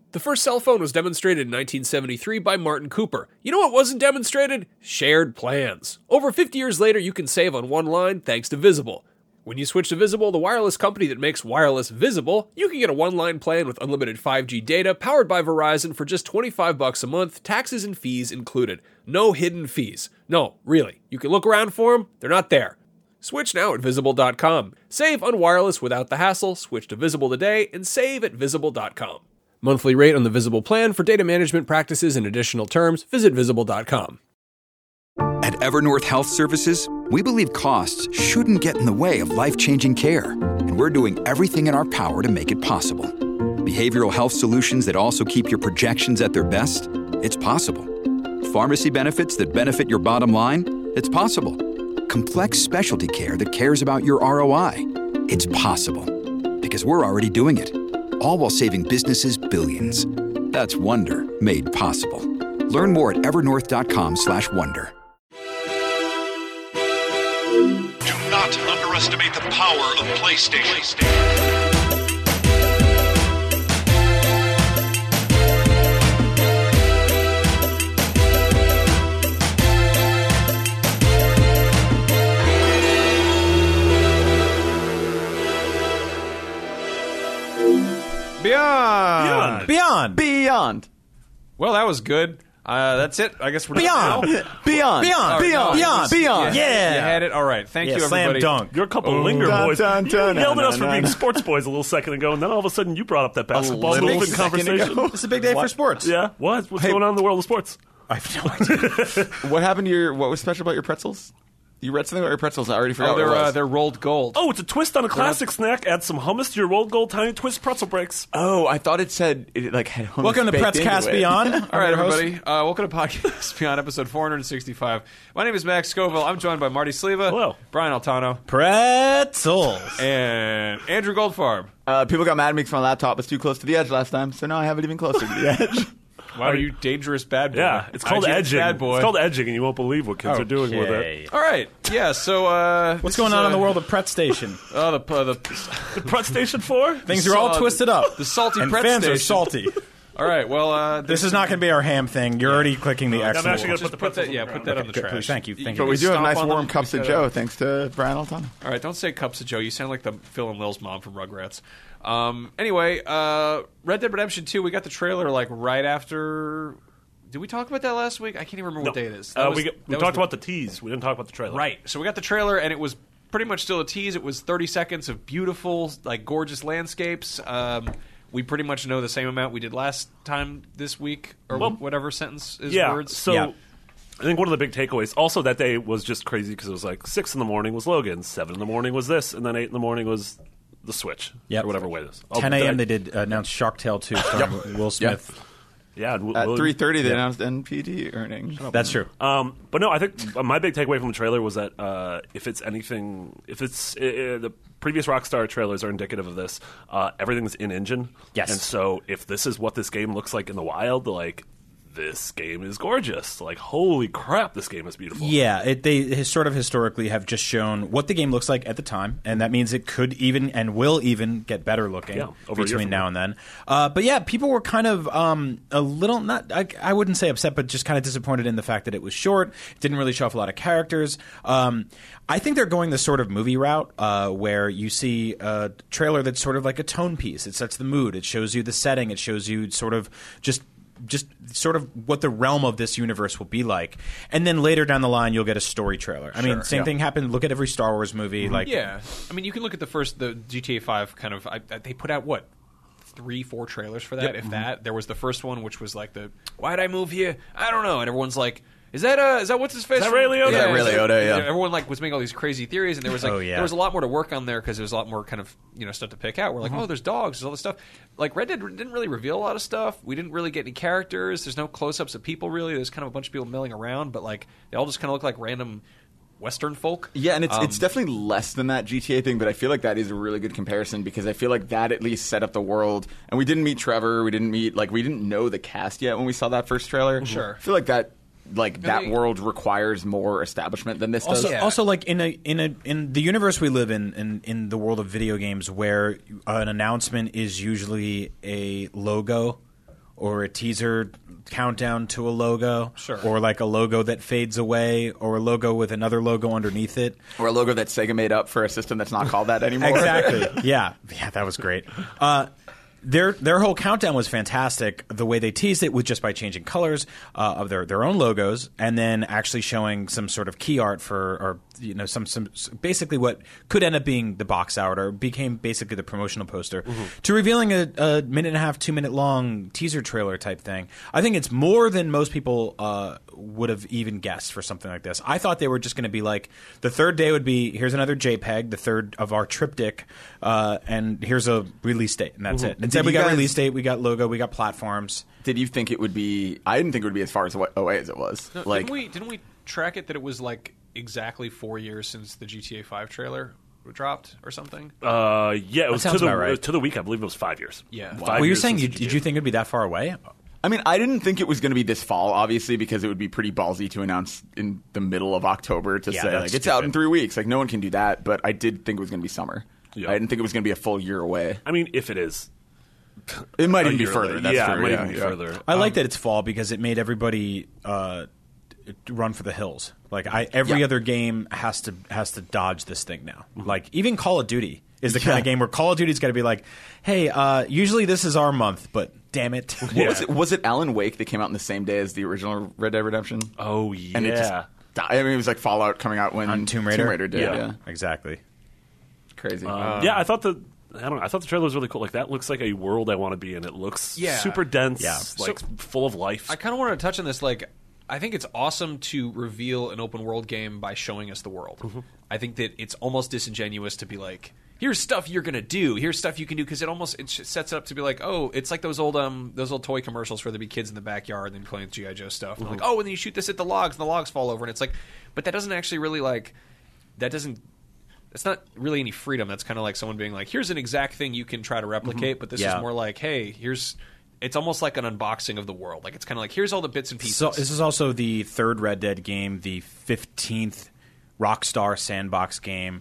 The first cell phone was demonstrated in 1973 by Martin Cooper. You know what wasn't demonstrated? Shared plans. Over 50 years later, you can save on one line thanks to Visible. When you switch to Visible, the wireless company that makes wireless visible, you can get a one-line plan with unlimited 5G data powered by Verizon for just $25 a month, taxes and fees included. No hidden fees. No, really. You can look around for them. They're not there. Switch now at Visible.com. Save on wireless without the hassle. Switch to Visible today and save at Visible.com. Monthly rate on the Visible plan for data management practices and additional terms. Visit Visible.com. At Evernorth Health Services, we believe costs shouldn't get in the way of life-changing care, and we're doing everything in our power to make it possible. Behavioral health solutions that also keep your projections at their best? It's possible. Pharmacy benefits that benefit your bottom line? It's possible. Complex specialty care that cares about your ROI? It's possible. Because we're already doing it. All while saving businesses billions. That's Wonder made possible. Learn more at evernorth.com/wonder. Do not underestimate the power of PlayStation. Beyond. Well, that was good. That's it. I guess we're Beyond. Beyond. Yeah. You had it. All right. Thank you, everybody. Slam dunk. You're a couple linger boys. dun, You dun, yelled at dun, us for dun, being dun. sports boys a little second ago, and then all of a sudden you brought up that basketball little movement second conversation. ago. It's a big day for sports. Yeah. What's going on in the world of sports? I have no idea. What happened to what was special about your pretzels? You read something about your pretzels. I already forgot what it was. They're rolled gold. Oh, it's a twist on a classic snack. Add some hummus to your rolled gold tiny twist pretzel breaks. Oh, I thought it said it like had hummus Welcome to baked Pretzcast into it. Beyond. All right, everybody. Welcome to Podcast Beyond, episode 465. My name is Max Scoville. I'm joined by Marty Sleva. Hello. Brian Altano. Pretzels. And Andrew Goldfarb. People got mad at me because my laptop was too close to the edge last time, so now I have it even closer to the edge. Wow, you dangerous bad boy. Yeah, it's called IGN edging. Bad boy. It's called edging, and you won't believe what kids are doing with it. All right. Yeah, so... What's going on in the world of Pret Station? Oh, the The Pret Station 4? Things are all twisted up. The salty and Pret fans Station. are salty. All right, well... This is not going to be our ham thing. You're already clicking the X. I'm actually going to Just put the pretzels that, on the put ground. that on the Okay, trash. please, thank you. Thank But you. we do have Stomp nice on warm them. cups of Joe, thanks to Brian Altano. All right, don't say Cups of Joe. You sound like the Phil and Lil's mom from Rugrats. Anyway, Red Dead Redemption 2, we got the trailer like right after... Did we talk about that last week? I can't even remember what day it is. We talked about the tease. We didn't talk about the trailer. Right. So we got the trailer, and it was pretty much still a tease. It was 30 seconds of beautiful, like, gorgeous landscapes. We pretty much know the same amount we did last time this week, or whatever sentence is words. So I think one of the big takeaways, also that day was just crazy because it was like 6 in the morning was Logan, 7 in the morning was this, and then 8 in the morning was the Switch, or whatever way it is. 10 a.m. they did announce Shark Tale 2 starring Will Smith. Yeah, At 3:30, they announced NPD earnings. That's true. But no, I think my big takeaway from the trailer was that if the previous Rockstar trailers are indicative of this, everything's in engine. Yes. And so if this is what this game looks like in the wild, like, this game is gorgeous. Like, holy crap, this game is beautiful. Yeah, they sort of historically have just shown what the game looks like at the time, and that means it could even and will even get better looking between now and then. But yeah, people were kind of a little, I wouldn't say upset, but just kind of disappointed in the fact that it was short. It didn't really show off a lot of characters. I think they're going the sort of movie route where you see a trailer that's sort of like a tone piece. It sets the mood. It shows you the setting. It shows you sort of just sort of what the realm of this universe will be like. And then later down the line, you'll get a story trailer. I mean, same thing happened. Look at every Star Wars movie. Like, yeah. I mean, you can look at the GTA 5 kind of... they put out, 3-4 trailers for that, if that. There was the first one, which was like why'd I move here? I don't know. And everyone's like... Is that what's his face? Is that Ray Liotta? Yeah, Ray Liotta, yeah. Everyone was making all these crazy theories, and there was there was a lot more to work on there because there was a lot more kind of stuff to pick out. We're like, oh, there's dogs, there's all this stuff. Like Red Dead didn't really reveal a lot of stuff. We didn't really get any characters. There's no close-ups of people really. There's kind of a bunch of people milling around, but like they all just kind of look like random Western folk. Yeah, and it's definitely less than that GTA thing, but I feel like that is a really good comparison because I feel like that at least set up the world. And we didn't meet Trevor. We didn't know the cast yet when we saw that first trailer. Sure. I feel like that world requires more establishment than this does. Also, like in the universe we live in the world of video games, where an announcement is usually a logo or a teaser countdown to a logo, sure, or like a logo that fades away, or a logo with another logo underneath it, or a logo that Sega made up for a system that's not called that anymore. Exactly. Yeah, that was great. Their whole countdown was fantastic. The way they teased it was just by changing colors of their own logos, and then actually showing some sort of key art for, or some basically what could end up being the box art, or became basically the promotional poster, to revealing a 1.5, 2 minute long teaser trailer type thing. I think it's more than most people would have even guessed for something like this. I thought they were just going to be like, the third day would be, here's another JPEG, the third of our triptych, and here's a release date, and that's it. Instead, we got release date, we got logo, we got platforms. Did you think it would be? I didn't think it would be as far away as it was. No, didn't we track it that it was like exactly 4 years since the GTA 5 trailer dropped or something? Yeah, it was right. to the week. I believe it was 5 years. Yeah. Wow. Well, you're saying did you think it'd be that far away? I mean, I didn't think it was going to be this fall, obviously, because it would be pretty ballsy to announce in the middle of October to say, like, it's out in 3 weeks. Like, no one can do that. But I did think it was going to be summer. Yeah. I didn't think it was going to be a full year away. I mean, if it is. It might even be further. That's true. It might even be further. I like that it's fall because it made everybody run for the hills. Like, every other game has to dodge this thing now. Like, even Call of Duty is the kind of game where Call of Duty's got to be like, hey, usually this is our month, but damn it. Was it Alan Wake that came out in the same day as the original Red Dead Redemption? Oh, yeah. And it just died. I mean, it was like Fallout coming out when Tomb Raider did. Yeah. Exactly. Crazy. I thought the trailer was really cool. Like, that looks like a world I want to be in. It looks super dense, like full of life. I kind of wanted to touch on this. Like, I think it's awesome to reveal an open world game by showing us the world. I think that it's almost disingenuous to be like, here's stuff you're gonna do. Here's stuff you can do, because it sets it up to be like, oh, it's like those old toy commercials where there'd be kids in the backyard and playing with G.I. Joe stuff. And like, oh, and then you shoot this at the logs, and the logs fall over, and it's like, but that doesn't actually really like that doesn't. It's not really any freedom. That's kind of like someone being like, here's an exact thing you can try to replicate, but this is more like, hey, it's almost like an unboxing of the world. Like, it's kind of like, here's all the bits and pieces. So this is also the third Red Dead game, the 15th Rockstar Sandbox game.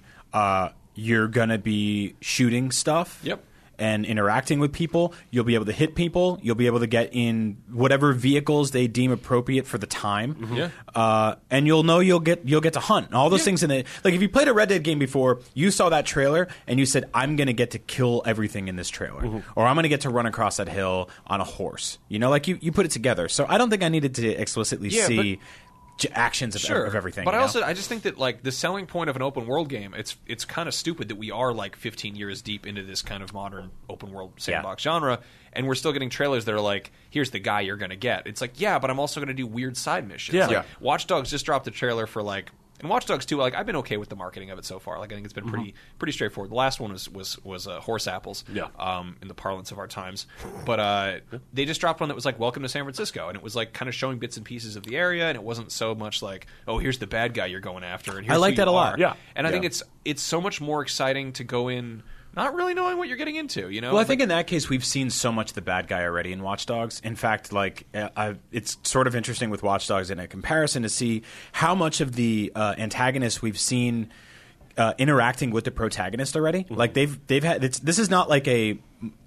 You're going to be shooting stuff. Yep. And interacting with people. You'll be able to hit people. You'll be able to get in whatever vehicles they deem appropriate for the time. And you'll know you'll get to hunt. And all those things in it. Like, if you played a Red Dead game before, you saw that trailer and you said, I'm going to get to kill everything in this trailer. Or I'm going to get to run across that hill on a horse. You know, like, you put it together. So I don't think I needed to explicitly see actions of everything. But I just think that, like, the selling point of an open world game, it's kind of stupid that we are like 15 years deep into this kind of modern open world sandbox genre, and we're still getting trailers that are like, here's the guy you're going to get. It's like, but I'm also going to do weird side missions. Like, Watch Dogs just dropped a trailer for, like, and Watch Dogs 2, like, I've been okay with the marketing of it so far. Like, I think it's been pretty straightforward. The last one was horse apples, in the parlance of our times. But they just dropped one that was like, Welcome to San Francisco, and it was like kind of showing bits and pieces of the area, and it wasn't so much like, oh, here's the bad guy you're going after, and here's I like that a lot. And I think it's so much more exciting to go in not really knowing what you're getting into, you know? Well, I think in that case, we've seen so much the bad guy already in Watch Dogs. In fact, like, it's sort of interesting with Watch Dogs in a comparison to see how much of the antagonists we've seen interacting with the protagonist already. Like, they've had this is not like a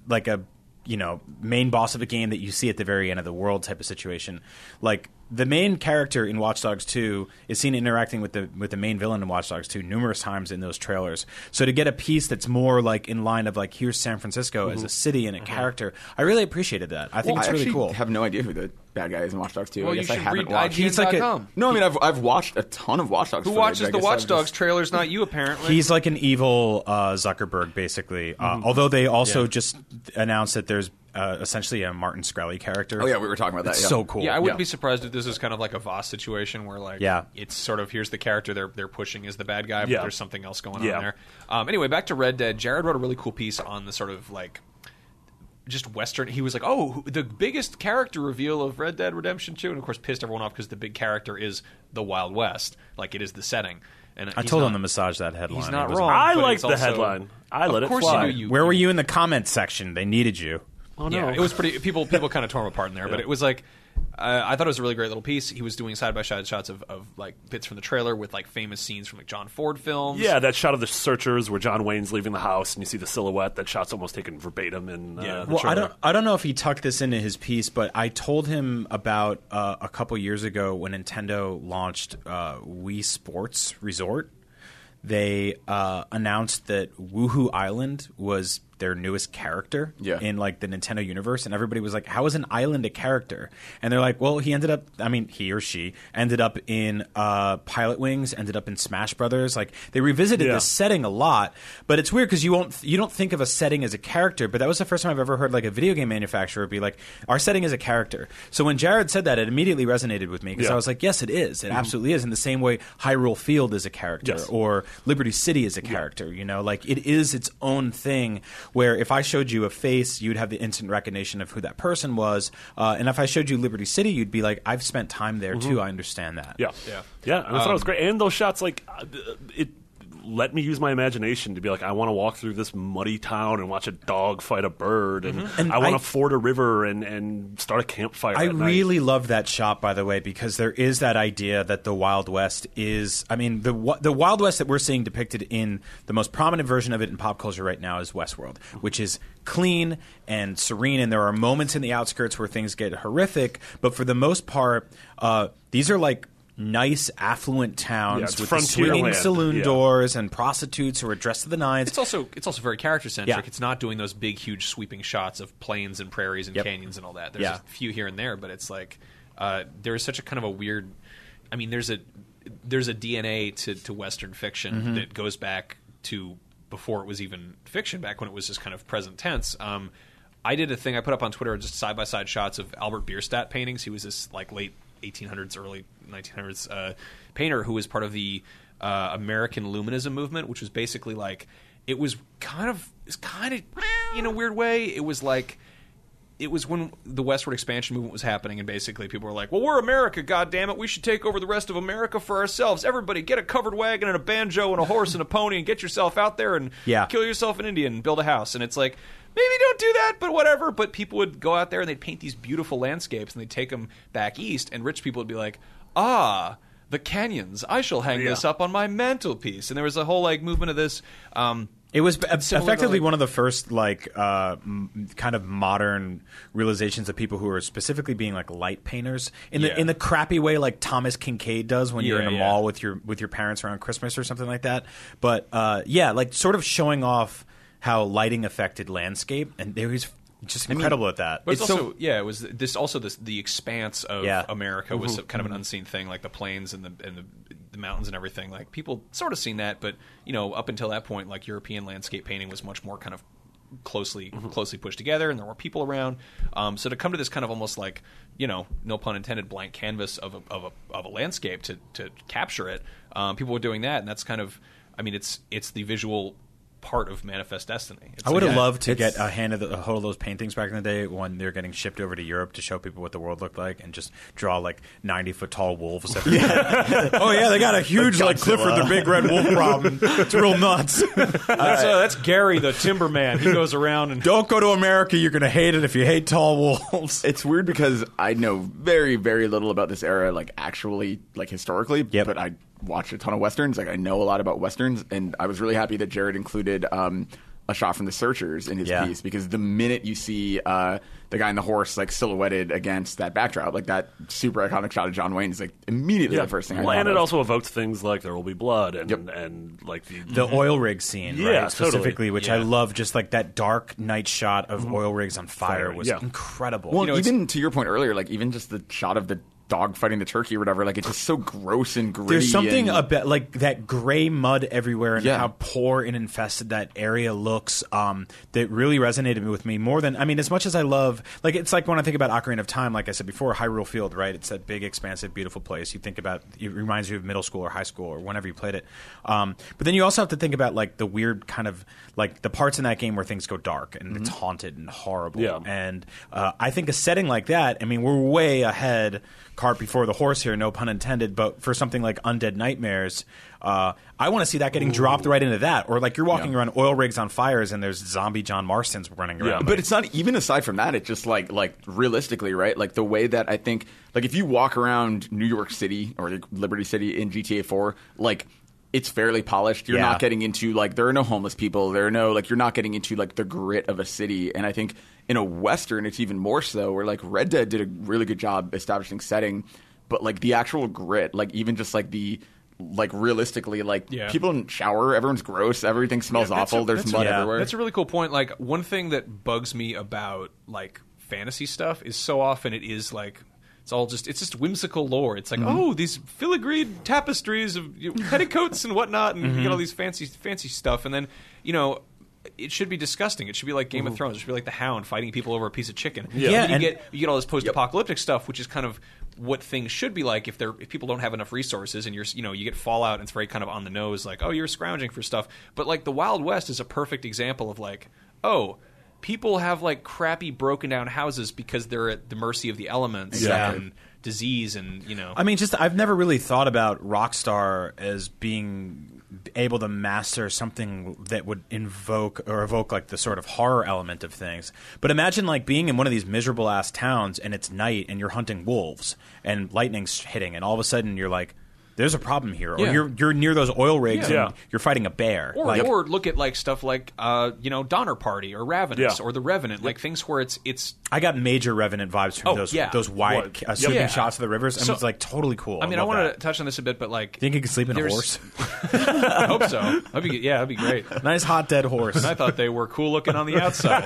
main boss of a game that you see at the very end of the world type of situation. Like, the main character in Watch Dogs 2 is seen interacting with the main villain in Watch Dogs 2 numerous times in those trailers. So to get a piece that's more like in line of like, here's San Francisco as a city and a character, I really appreciated that. I think it's really cool. I have no idea who the bad guy is in Watch Dogs 2. Well, I guess you I should haven't read watched. He's like No, I mean, I've watched a ton of Watch Dogs. Who watches the Watch Dogs trailers? Not you, apparently. He's like an evil Zuckerberg, basically. Although they also just announced that there's essentially a Martin Shkreli character. Oh yeah, we were talking about that. It's so cool. Yeah, I wouldn't be surprised if this is kind of like a Voss situation where, like, it's sort of, here's the character they're pushing as the bad guy, but there's something else going on there. Anyway, back to Red Dead. Jared wrote a really cool piece on the sort of like just Western. He was like, oh, the biggest character reveal of Red Dead Redemption 2, and of course pissed everyone off because the big character is the Wild West, like it is the setting. And I told him to massage that headline. He's not wrong. I liked the headline. I let it fly. Where were you in the comments section? They needed you. Oh no! Yeah, it was pretty. People kind of tore him apart in there, but it was like, I thought it was a really great little piece. He was doing side-by-side shots of like bits from the trailer with like famous scenes from like John Ford films. Yeah, that shot of the searchers where John Wayne's leaving the house and you see the silhouette. That shot's almost taken verbatim in the trailer. I don't know if he tucked this into his piece, but I told him about a couple years ago when Nintendo launched Wii Sports Resort. They announced that Woohoo Island was their newest character in like the Nintendo universe, and everybody was like, how is an island a character? And they're like, well, he or she ended up in Pilot Wings, ended up in Smash Brothers. Like, they revisited this setting a lot, but it's weird because you don't think of a setting as a character, but that was the first time I've ever heard like a video game manufacturer be like, our setting is a character. So when Jared said that, it immediately resonated with me because I was like, yes, it is. It absolutely is. In the same way Hyrule Field is a character or Liberty City is a character, you know, like it is its own thing. Where if I showed you a face, you'd have the instant recognition of who that person was. And if I showed you Liberty City, you'd be like, I've spent time there too. I understand that. Yeah. And I thought it was great. And those shots, like, it let me use my imagination to be like, I want to walk through this muddy town and watch a dog fight a bird, and I want to ford a river and start a campfire. I really love that shot, by the way, because there is that idea that the Wild West is. I mean, the Wild West that we're seeing depicted in the most prominent version of it in pop culture right now is Westworld, which is clean and serene, and there are moments in the outskirts where things get horrific, but for the most part, these are like nice, affluent towns with swinging saloon doors and prostitutes who are dressed to the nines. It's also very character-centric. Yeah. It's not doing those big, huge, sweeping shots of plains and prairies and canyons and all that. There's a few here and there, but it's like there is such a kind of a weird... I mean, there's a DNA to Western fiction that goes back to before it was even fiction, back when it was just kind of present tense. I did a thing I put up on Twitter, just side-by-side shots of Albert Bierstadt paintings. He was this like late 1800s, early 1900s painter who was part of the American Luminism movement, which was basically like it was kind of in a weird way. It was when the westward expansion movement was happening, and basically people were like, well, we're America, goddammit, we should take over the rest of America for ourselves. Everybody get a covered wagon and a banjo and a horse and a pony and get yourself out there and kill yourself in India and build a house. And it's like, maybe don't do that, but whatever. But people would go out there and they'd paint these beautiful landscapes and they'd take them back east, and rich people would be like, the canyons, I shall hang this up on my mantelpiece. And there was a whole like movement of this. It was effectively one of the first like kind of modern realizations of people who are specifically being like light painters in the crappy way like Thomas Kinkade does when you're in a mall with your parents around Christmas or something like that. But like sort of showing off how lighting affected landscape, and he was just incredible at that. But it's also it was this also the expanse of America was kind of an unseen thing, like the plains and the mountains and everything. Like people sort of seen that, but you know, up until that point, like European landscape painting was much more kind of closely pushed together, and there were people around. So to come to this kind of almost like, you know, no pun intended, blank canvas of a landscape to capture it, people were doing that, and that's kind of, I mean, it's the visual part of Manifest Destiny. I would have loved to get a hold of those paintings back in the day when they're getting shipped over to Europe to show people what the world looked like, and just draw like 90-foot tall wolves. Oh yeah, they got a huge like Clifford the Big Red Wolf problem. It's real nuts. That's Gary the Timberman. He goes around and don't go to America. You're gonna hate it if you hate tall wolves. It's weird because I know very, very little about this era, like actually, like historically. But I watched a ton of Westerns. Like I know a lot about Westerns, and I was really happy that Jared included a shot from The Searchers in his piece, because the minute you see the guy on the horse like silhouetted against that backdrop, like that super iconic shot of John Wayne is like immediately the first thing I thought and of. It also evokes things like There Will Be Blood and like the oil rig scene, right? Specifically, which I love. Just like that dark night shot of oil rigs on fire was incredible. Well, even to your point earlier, like even just the shot of the dog fighting the turkey or whatever, like it's just so gross and gritty. There's something about like that gray mud everywhere and how poor and infested that area looks that really resonated with me more than, I mean, as much as I love, like it's like when I think about Ocarina of Time, like I said before, Hyrule Field, right? It's that big, expansive, beautiful place. You think about, it reminds you of middle school or high school or whenever you played it. But then you also have to think about like the weird kind of like the parts in that game where things go dark and it's haunted and horrible. And I think a setting like that, I mean, we're way ahead cart before the horse here, no pun intended, but for something like Undead Nightmares, I want to see that getting dropped right into that. Or like you're walking around oil rigs on fires and there's zombie John Marstons running around. But it's not even aside from that. It's just like realistically, right? Like the way that I think, like if you walk around New York City or like Liberty City in GTA 4, like it's fairly polished. You're not getting into like there are no homeless people. There are no like you're not getting into like the grit of a city. And I think in a Western, it's even more so. Where like Red Dead did a really good job establishing setting, but like the actual grit, like even just like the like realistically, like people don't shower. Everyone's gross. Everything smells awful. There's mud everywhere. That's a really cool point. Like one thing that bugs me about like fantasy stuff is so often it is like. It's just whimsical lore. It's like, oh, these filigreed tapestries of petticoats and whatnot, and you get all these fancy stuff, and then, it should be disgusting. It should be like Game of Thrones. It should be like the Hound fighting people over a piece of chicken. And you get all this post-apocalyptic stuff, which is kind of what things should be like if people don't have enough resources, and you get Fallout, and it's very kind of on the nose, like, oh, you're scrounging for stuff. But like the Wild West is a perfect example of like, oh, people have like crappy broken down houses because they're at the mercy of the elements and disease and I mean, I've never really thought about Rockstar as being able to master something that would evoke like the sort of horror element of things. But imagine like being in one of these miserable ass towns and it's night and you're hunting wolves and lightning's hitting and all of a sudden you're like, there's a problem here, or you're near those oil rigs and you're fighting a bear. Or look at like stuff like Donner Party or Ravenous or The Revenant, like things where it's. I got major Revenant vibes from those wide sweeping shots of the rivers, and it's like totally cool. I mean, I want to touch on this a bit, but like, think you could sleep in a horse? I hope so. That'd be great. Nice hot dead horse. And I thought they were cool looking on the outside,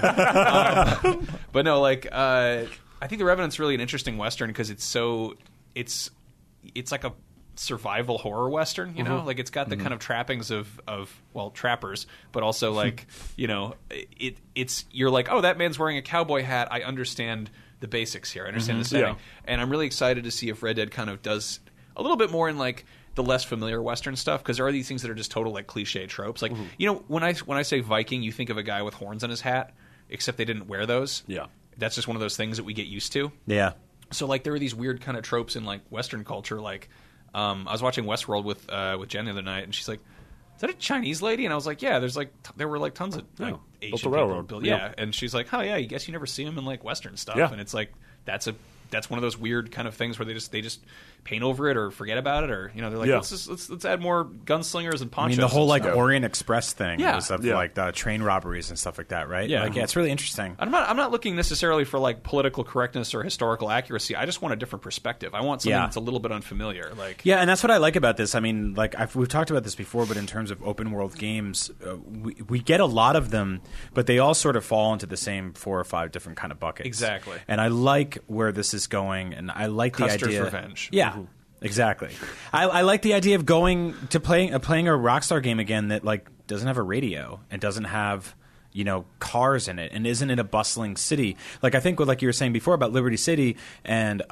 but no, like I think The Revenant's really an interesting Western because it's like a survival horror Western, like it's got the kind of trappings of trappers, but also like it's you're like, oh, that man's wearing a cowboy hat. I understand the basics here. I understand the setting, and I'm really excited to see if Red Dead kind of does a little bit more in like the less familiar Western stuff, because there are these things that are just total like cliche tropes. Like when I say Viking, you think of a guy with horns on his hat, except they didn't wear those. Yeah, that's just one of those things that we get used to. Yeah. So like there are these weird kind of tropes in like Western culture, like. I was watching Westworld with Jen the other night, and she's like, "Is that a Chinese lady?" And I was like, "Yeah." There were like tons of like Asian people built. Yeah, and she's like, "Oh yeah, I guess you never see them in like Western stuff." Yeah. And it's like that's one of those weird kind of things where they just paint over it or forget about it, or they're like, let's add more gunslingers and ponchos. I mean, the whole like Orient Express thing was like the train robberies and stuff like that, right? Yeah, it's really interesting. I'm not looking necessarily for like political correctness or historical accuracy. I just want a different perspective. I want something that's a little bit unfamiliar. Like and that's what I like about this. I mean, like we've talked about this before, but in terms of open world games, we get a lot of them, but they all sort of fall into the same 4 or 5 different kind of buckets. Exactly. And I like where this is going, and I like Custer's the idea. Revenge. Yeah. Mm-hmm. Exactly. I like the idea of going to playing a Rockstar game again that like doesn't have a radio and doesn't have cars in it and isn't in a bustling city. Like I think what like you were saying before about Liberty City and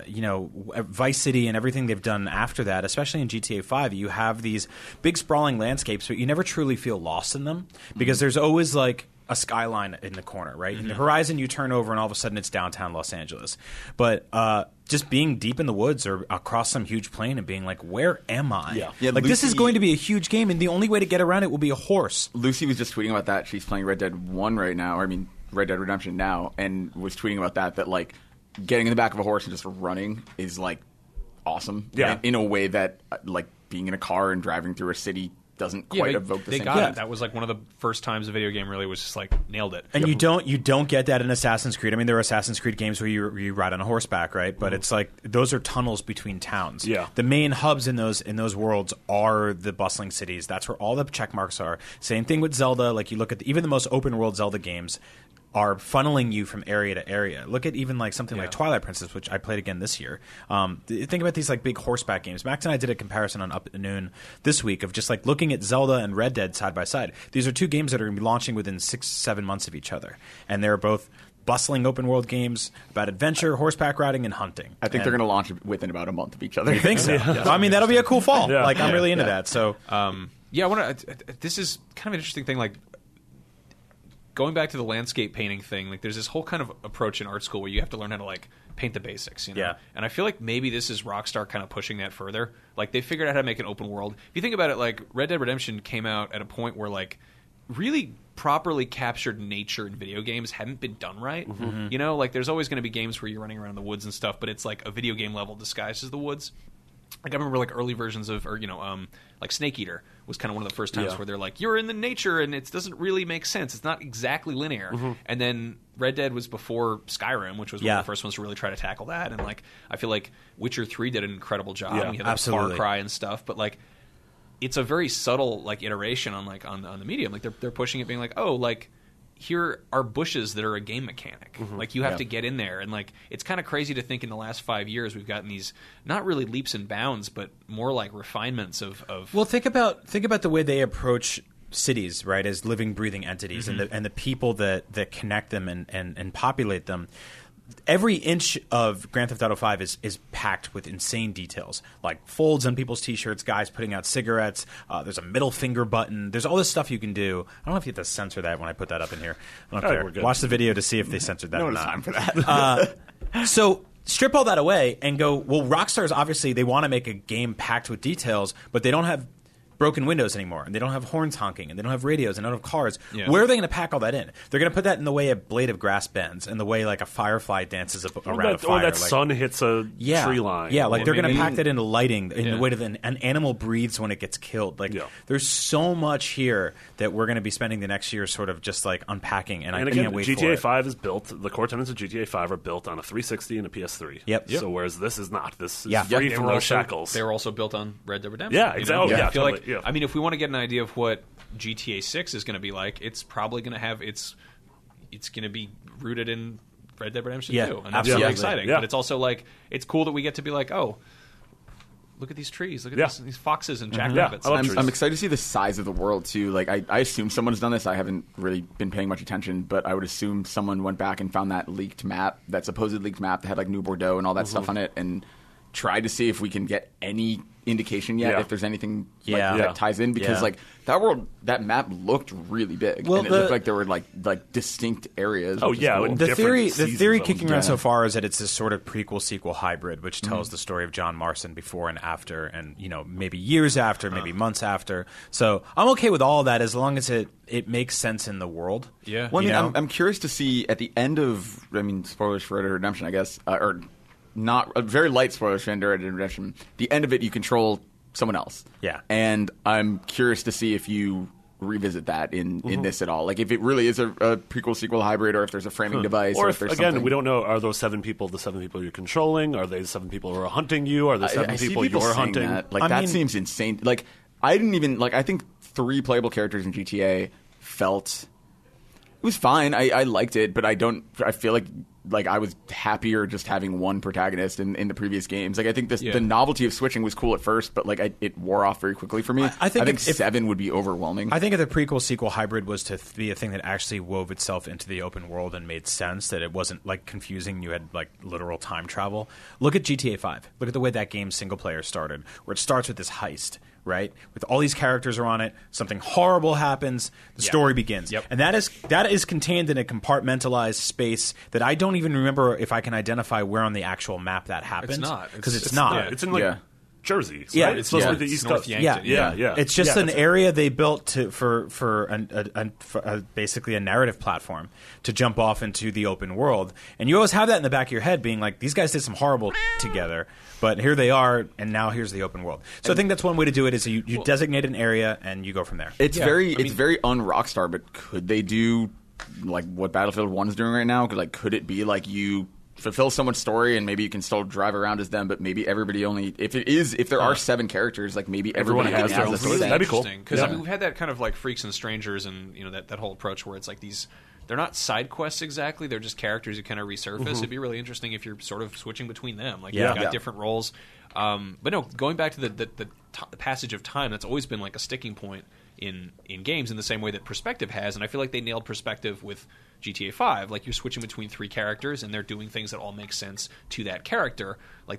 Vice City and everything they've done after that, especially in GTA 5, you have these big sprawling landscapes, but you never truly feel lost in them because there's always like a skyline in the corner, right? In the horizon, you turn over and all of a sudden it's downtown Los Angeles. But just being deep in the woods or across some huge plain and being like, where am I? Yeah, like this is going to be a huge game, and the only way to get around it will be a horse. Lucy was just tweeting about that. She's playing Red Dead 1 right now, or I mean Red Dead Redemption now, and was tweeting about that like getting in the back of a horse and just running is like awesome. Yeah. In a way that like being in a car and driving through a city doesn't quite evoke the same. They got it. That was like one of the first times a video game really was just like nailed it. And you don't get that in Assassin's Creed. I mean, there are Assassin's Creed games where you ride on a horseback, right? But it's like those are tunnels between towns. Yeah. The main hubs in those worlds are the bustling cities. That's where all the check marks are. Same thing with Zelda. Like you look at even the most open world Zelda games are funneling you from area to area. Look at even like something like Twilight Princess, which I played again this year. Think about these like big horseback games. Max and I did a comparison on Up at Noon this week of just like looking at Zelda and Red Dead side by side. These are 2 games that are going to be launching within 6-7 months of each other, and they're both bustling open world games about adventure, horseback riding, and hunting. I think they're going to launch within about a month of each other. You think so? I mean, that'll be a cool fall. Like I'm really into that. So I want to. This is kind of an interesting thing. Like going back to the landscape painting thing, like there's this whole kind of approach in art school where you have to learn how to like paint the basics, you know? Yeah. And I feel like maybe this is Rockstar kind of pushing that further. Like they figured out how to make an open world. If you think about it, like Red Dead Redemption came out at a point where like really properly captured nature in video games hadn't been done right. Mm-hmm. You know, like there's always going to be games where you're running around in the woods and stuff, but it's like a video game level disguised as the woods. Like I remember like early versions of, or like Snake Eater was kind of one of the first times where they're like, you're in the nature and it doesn't really make sense. It's not exactly linear. Mm-hmm. And then Red Dead was before Skyrim, which was one of the first ones to really try to tackle that. And like I feel like Witcher 3 did an incredible job. Yeah, we had like Far Cry and stuff, but like it's a very subtle like iteration on like on the medium. Like they're pushing it, being like, oh, like here are bushes that are a game mechanic. Mm-hmm. Like you have to get in there, and like it's kind of crazy to think in the last 5 years we've gotten these not really leaps and bounds, but more like refinements of. Well, think about the way they approach cities, right, as living, breathing entities, mm-hmm. and the people that connect them and populate them. Every inch of Grand Theft Auto 5 is packed with insane details, like folds on people's T-shirts, guys putting out cigarettes. There's a middle finger button. There's all this stuff you can do. I don't know if you have to censor that when I put that up in here. I don't care. Watch the video to see if they censored that or not. Time for that. So strip all that away and go, well, Rockstar's obviously they want to make a game packed with details, but they don't have broken windows anymore, and they don't have horns honking, and they don't have radios, and they don't have cars. Yeah. Where are they going to pack all that in? They're going to put that in the way a blade of grass bends, and the way like a firefly dances around a fire. Or that sun hits a tree line. Yeah, like they're going to pack that into lighting, in the way that an animal breathes when it gets killed. Like there's so much here that we're going to be spending the next year sort of just like unpacking, and I can't wait for it. GTA 5 is built, the core tenets of GTA 5 are built on a 360 and a PS3. Yep. So whereas this is not. This is free from those shackles. They were also built on Red Dead Redemption. Yeah, exactly. I feel like, I mean, if we want to get an idea of what GTA 6 is going to be like, it's probably going to have it's going to be rooted in Red Dead Redemption 2, and that's really exciting. But it's also like it's cool that we get to be like, oh, look at these trees, look at these foxes and jackrabbits. I'm excited to see the size of the world too. Like I assume someone's done this. I haven't really been paying much attention, but I would assume someone went back and found that leaked map, that supposed leaked map that had like New Bordeaux and all that stuff on it, and tried to see if we can get any indication yet if there's anything that ties in, because like that map looked really big, and it looked like there were like distinct areas. Cool. The theory kicking around so far is that it's this sort of prequel sequel hybrid, which tells the story of John Marston before and after, and maybe years after, maybe months after. So I'm okay with all of that as long as it makes sense in the world. Yeah. Well, I'm curious to see at the end of, spoilers for Red Dead Redemption, I guess, or not very light spoilers for Red Dead Redemption. The end of it, you control someone else. Yeah. And I'm curious to see if you revisit that in this at all. Like if it really is a prequel sequel hybrid, or if there's a framing device, or if there's again, something. We don't know. Are those 7 people the 7 people you're controlling? Are they the 7 people who are hunting you? Are the 7 people you're hunting? That seems insane. Like I didn't even I think 3 playable characters in GTA felt it was fine. I liked it, but I feel like I was happier just having one protagonist in the previous games. Like I think the novelty of switching was cool at first, but like it wore off very quickly for me. I think if 7 would be overwhelming. I think if the prequel sequel hybrid was to be a thing that actually wove itself into the open world and made sense, that it wasn't like confusing, you had like literal time travel. Look at GTA 5. Look at the way that game's single player started, where it starts with this heist. Right, with all these characters are on it, something horrible happens, the story begins, and that is contained in a compartmentalized space that I don't even remember if I can identify where on the actual map that happened. It's not, because it's not. Yeah, it's in like Jersey. Yeah, right? It's supposed to be the East Coast. Yeah. It's just an area they built for basically a narrative platform to jump off into the open world, and you always have that in the back of your head, being like, these guys did some horrible together. But here they are, and now here's the open world. So I think that's one way to do it: is you designate an area and you go from there. It's very un-Rockstar, but could they do like what Battlefield 1 is doing right now? Could it be like you fulfill someone's story and maybe you can still drive around as them, but maybe everybody only if there are 7 characters, like maybe everyone has their own story. That'd be cool. Because we've had that kind of like Freaks and Strangers, and that whole approach where it's like these. They're not side quests exactly. They're just characters who kind of resurface. It'd be really interesting if you're sort of switching between them. Like you've got different roles. But no, going back to the passage of time, that's always been like a sticking point in games in the same way that perspective has. And I feel like they nailed perspective with GTA 5. Like you're switching between 3 characters and they're doing things that all make sense to that character. Like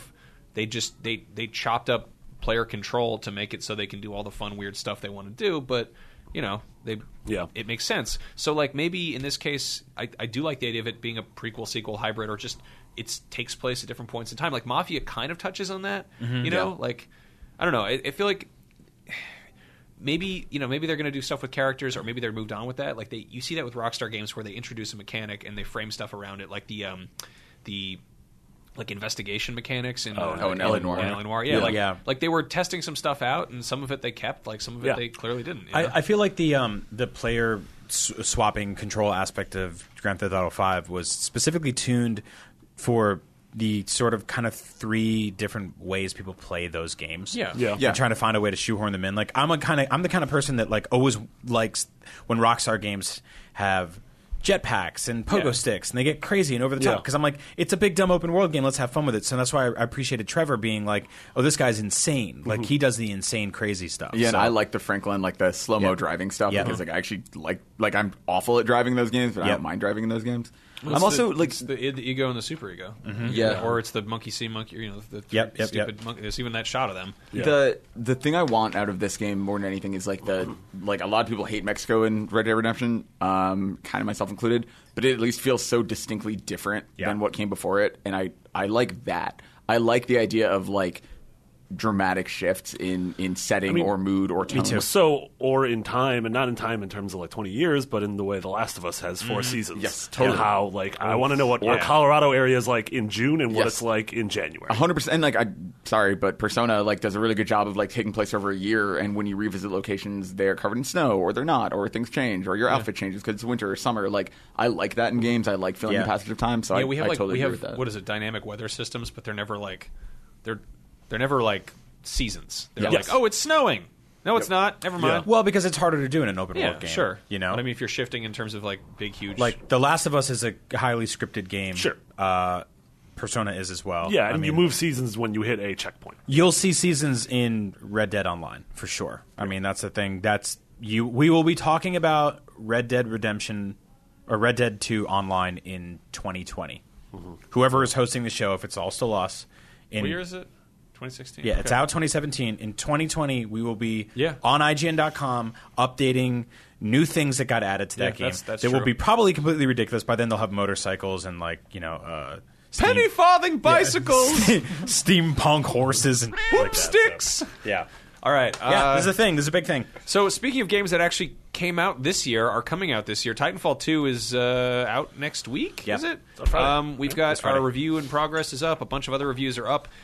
they chopped up player control to make it so they can do all the fun, weird stuff they want to do. But it makes sense. So like maybe in this case, I do like the idea of it being a prequel, sequel, hybrid, or just it takes place at different points in time. Like Mafia kind of touches on that, like I don't know. I feel like maybe they're going to do stuff with characters, or maybe they're moved on with that. Like you see that with Rockstar games where they introduce a mechanic and they frame stuff around it, like the like investigation mechanics in L.A. Noire. Like they were testing some stuff out, and some of it they kept, like some of it they clearly didn't. I feel like the player swapping control aspect of Grand Theft Auto 5 was specifically tuned for the sort of kind of 3 different ways people play those games. Yeah. Trying to find a way to shoehorn them in. Like I'm the kind of person that like always likes when Rockstar games have jetpacks and pogo sticks and they get crazy and over the top because I'm like, it's a big dumb open world game, let's have fun with it. So that's why I appreciated Trevor being like, oh, this guy's insane. Like he does the insane crazy stuff. And I like the Franklin, like the slow-mo driving stuff because like I actually like I'm awful at driving those games, but I don't mind driving in those games. Well, I'm also like the ego and the super ego, or it's the monkey see monkey, the stupid monkey. There's even that shot of them. The thing I want out of this game more than anything is like a lot of people hate Mexico in Red Dead Redemption, kind of myself included, but it at least feels so distinctly different than what came before it, and I like that. I like the idea of like dramatic shifts in setting or mood or tone. Me too. So, or in time, and not in time in terms of like 20 years, but in the way The Last of Us has 4 seasons. Yes, totally. And how, like, I want to know what our Colorado area is like in June and what it's like in January. 100%. And, like, sorry, but Persona, like, does a really good job of, like, taking place over a year, and when you revisit locations, they're covered in snow, or they're not, or things change, or your outfit changes because it's winter or summer. Like, I like that in games. I like feeling the passage of time, so we have totally agree with that. What is it, dynamic weather systems, but they're never, like, they're never, like, seasons. They're like, oh, it's snowing. No, it's not. Never mind. Well, because it's harder to do in an open world game. Sure. You know? But I mean, if you're shifting in terms of like big, huge... Like, The Last of Us is a highly scripted game. Sure. Persona is as well. Yeah, and you move seasons when you hit a checkpoint. You'll see seasons in Red Dead Online, for sure. I mean, that's the thing. We will be talking about Red Dead Redemption, or Red Dead 2 Online in 2020. Mm-hmm. Whoever is hosting the show, if it's all still us... What year is it? 2016? Yeah, it's out 2017. In 2020, we will be on IGN.com updating new things that got added to that game. That's they will be probably completely ridiculous. By then, they'll have motorcycles and, like, penny farthing bicycles! Steampunk horses and whoopsticks! Yeah. All right. This is a thing. This is a big thing. So speaking of games that actually came out this year, are coming out this year, Titanfall 2 is out next week, is it? We've got our review in progress is up. A bunch of other reviews are up.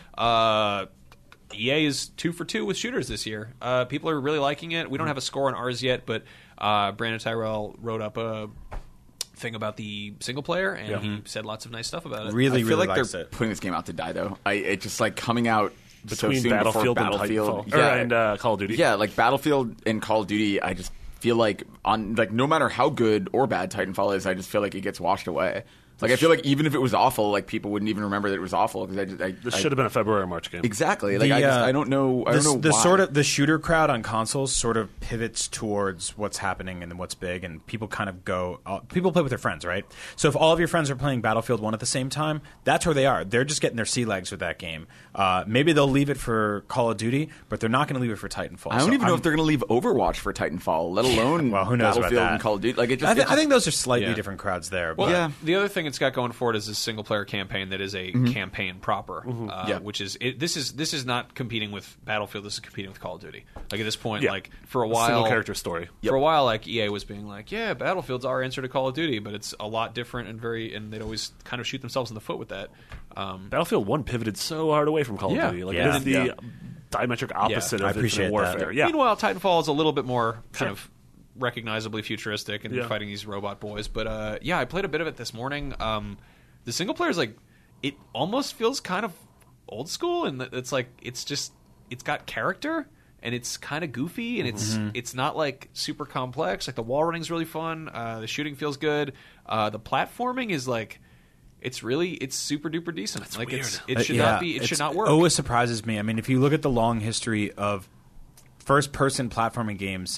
EA is 2 for 2 with shooters this year. People are really liking it. We don't have a score on ours yet, but Brandon Tyrell wrote up a thing about the single player, and he said lots of nice stuff about it. Really, I feel really like they're putting this game out to die, though. It's just like coming out between so soon Battlefield and Titanfall. And Call of Duty. Yeah, like Battlefield and Call of Duty, I just feel like no matter how good or bad Titanfall is, I just feel like it gets washed away. Like, I feel like even if it was awful, like, people wouldn't even remember that it was awful because this should have been a February or March game. Exactly. Like, I don't know. I don't know why. Sort of the shooter crowd on consoles sort of pivots towards what's happening and what's big, and people kind of go. People play with their friends, right? So if all of your friends are playing Battlefield 1 at the same time, that's where they are. They're just getting their sea legs with that game. Maybe they'll leave it for Call of Duty, but they're not going to leave it for Titanfall. I don't even know if they're going to leave Overwatch for Titanfall, let alone who knows Battlefield about that. and Call of Duty. Like, I think those are slightly different crowds there. But. Well, the other thing it's got going for it is a single player campaign that is a campaign proper, which is this is not competing with Battlefield. This is competing with Call of Duty. Like at this point, like for a while, single character story. For a while, like EA was being like, yeah, Battlefield's our answer to Call of Duty, but it's a lot different and they'd always kind of shoot themselves in the foot with that. Battlefield 1 pivoted so hard away from Call of Duty. Like it is the diametric opposite of its warfare. Yeah. Meanwhile, Titanfall is a little bit more kind of recognizably futuristic and fighting these robot boys. But I played a bit of it this morning. The single player is like, it almost feels kind of old school, and it's like it's got character and it's kind of goofy, and it's not like super complex. Like the wall running's really fun, the shooting feels good, the platforming is like it's super duper decent. That's like weird. It should not work. Always surprises me. I mean, if you look at the long history of first person platforming games,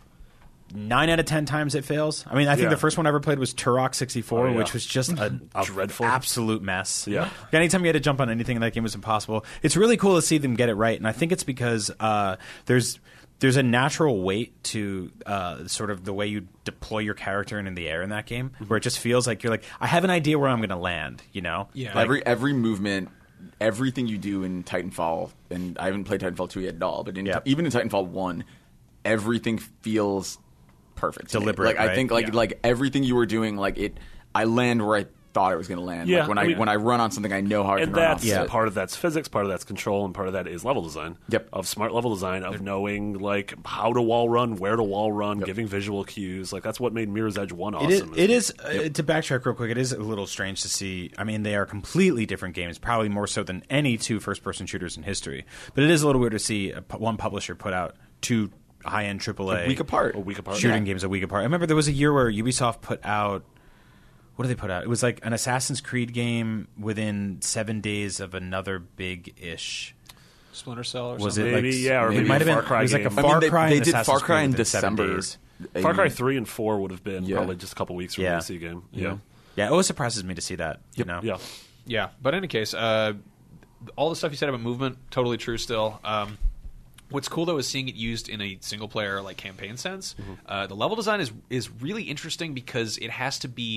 9 out of 10 times it fails. I mean, I think the first one I ever played was Turok 64, which was just a dreadful, absolute mess. Yeah. Anytime you had to jump on anything in that game was impossible. It's really cool to see them get it right, and I think it's because there's there's a natural weight to sort of the way you deploy your character in the air in that game, where it just feels like you're like, I have an idea where I'm going to land, you know? Yeah. Like, every movement, everything you do in Titanfall, and I haven't played Titanfall 2 yet at all, but even in Titanfall 1, everything feels perfect. Deliberate, Like, right? I think like everything you were doing, like I land where I thought I was going to land. Yeah, like when I run on something, I know how I can run off it. Part of that's physics, part of that's control, and part of that is level design. Yep. Of smart level design, of knowing like how to wall run, where to wall run, giving visual cues. Like that's what made Mirror's Edge 1 awesome. It is to backtrack real quick, it is a little strange to see. I mean, they are completely different games, probably more so than any two first-person shooters in history. But it is a little weird to see one publisher put out two high-end AAA a week apart shooting games a week apart. I remember there was a year where Ubisoft put out. What did they put out? It was like an Assassin's Creed game within 7 days of another big-ish. Splinter Cell or was something? It maybe, like, or maybe it might have been. Far Cry it was like a game. Far Cry. They and did Assassin's Far Cry Creed in within 7 December. days. Far Cry 3 and 4 would have been probably just a couple weeks release game. Yeah. It always surprises me to see that. You know? Yeah. But in any case, all the stuff you said about movement, totally true still. What's cool though is seeing it used in a single player like campaign sense. The level design is really interesting because it has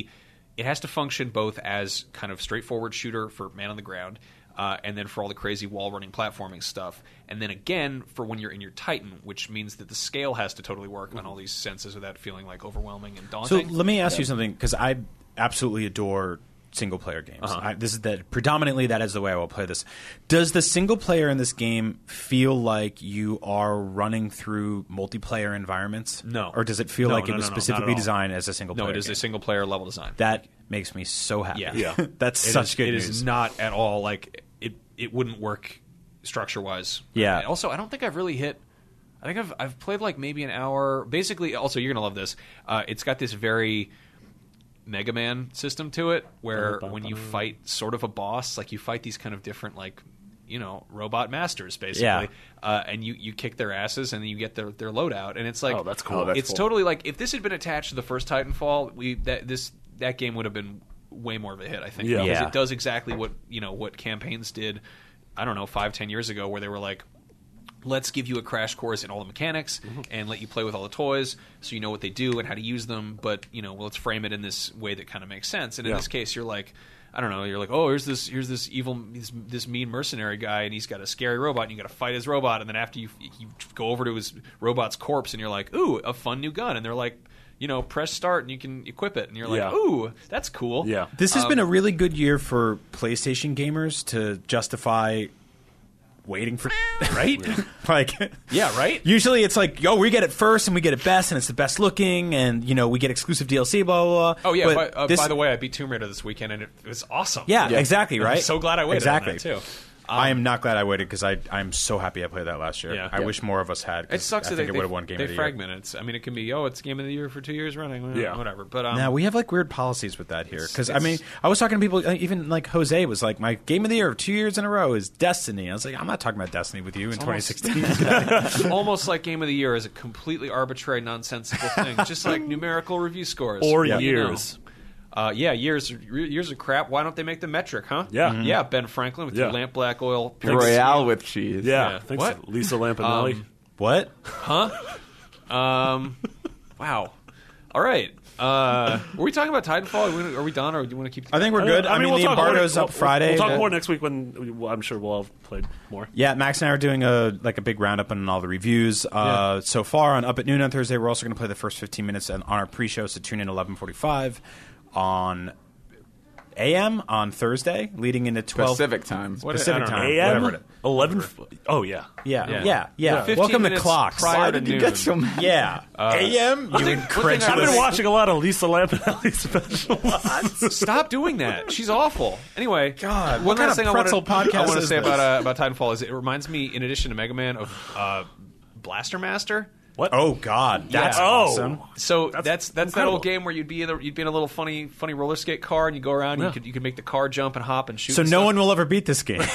to function both as kind of straightforward shooter for man on the ground, and then for all the crazy wall running platforming stuff, and then again for when you're in your Titan, which means that the scale has to totally work on all these senses without feeling like overwhelming and daunting. So let me ask you something, because I absolutely adore single player games. Predominantly that is the way I will play this. Does the single player in this game feel like you are running through multiplayer environments? No. Or does it feel like it was specifically designed as a single player? No, it is a single player level design. That makes me so happy. Yeah. That's such good news. It is not at all like it wouldn't work structure wise. Yeah. Also, I don't think I've really hit. I think I've played like maybe an hour. Basically, also you're gonna love this. It's got this very Mega Man system to it, where when you fight sort of a boss, like you fight these kind of different like robot masters basically, and you kick their asses and then you get their loadout, and it's like that's cool. It's totally like if this had been attached to the first Titanfall, that game would have been way more of a hit, I think, because it does exactly what campaigns did. I don't know, 5-10 years ago, where they were like, let's give you a crash course in all the mechanics and let you play with all the toys so you know what they do and how to use them, but let's frame it in this way that kind of makes sense. And in this case, you're like, I don't know, you're like, oh, here's this evil, this mean mercenary guy, and he's got a scary robot, and you got to fight his robot, and then after you go over to his robot's corpse, and you're like, ooh, a fun new gun, and they're like, press start and you can equip it, and you're like, ooh, that's cool. Yeah, this has been a really good year for PlayStation gamers to justify waiting for right? Right? Usually it's like, we get it first and we get it best and it's the best looking and we get exclusive DLC, blah blah blah. Oh yeah, by the way, I beat Tomb Raider this weekend and it was awesome. Yeah, exactly, right? I'm so glad I waited on that too. I am not glad I waited because I'm so happy I played that last year. Yeah. I wish more of us had. It sucks that it would have won Game of the Year. They fragment it. I mean, it can be it's Game of the Year for 2 years running. Whatever. But now we have like weird policies with that here because I mean I was talking to people, even like Jose was like, my Game of the Year of 2 years in a row is Destiny. I was like, I'm not talking about Destiny with you in 2016. Almost like Game of the Year is a completely arbitrary, nonsensical thing, just like numerical review scores or years. Years of crap. Why don't they make the metric, huh? Yeah. Yeah, Ben Franklin with your lamp black oil. Royale with cheese. Yeah. Thanks, what? Lisa Lampanelli. What? Huh? Wow. All right. Were we talking about Titanfall? Are we done, or do you want to keep... I think we're good. I mean the embargo's up Friday. We'll talk more next week when I'm sure we'll have played more. Yeah, Max and I are doing a big roundup on all the reviews. So far on Up at Noon on Thursday, we're also going to play the first 15 minutes on our pre-show, so tune in 11:45 on AM on Thursday, leading into 12 Pacific time. Pacific time. AM? Whatever. 11. Oh yeah. Yeah. Welcome to clocks. Why did you get so mad? Yeah. AM. You incredulous. I've been watching a lot of Lisa Lampanelli specials. Stop doing that. She's awful. Anyway, God, one last thing I want to say this? about Titanfall is it reminds me, in addition to Mega Man, of Blaster Master. What? Oh God, that's awesome. So that's that old game where you'd be in a little funny roller skate car and you go around and you could make the car jump and hop and shoot. So no one will ever beat this game.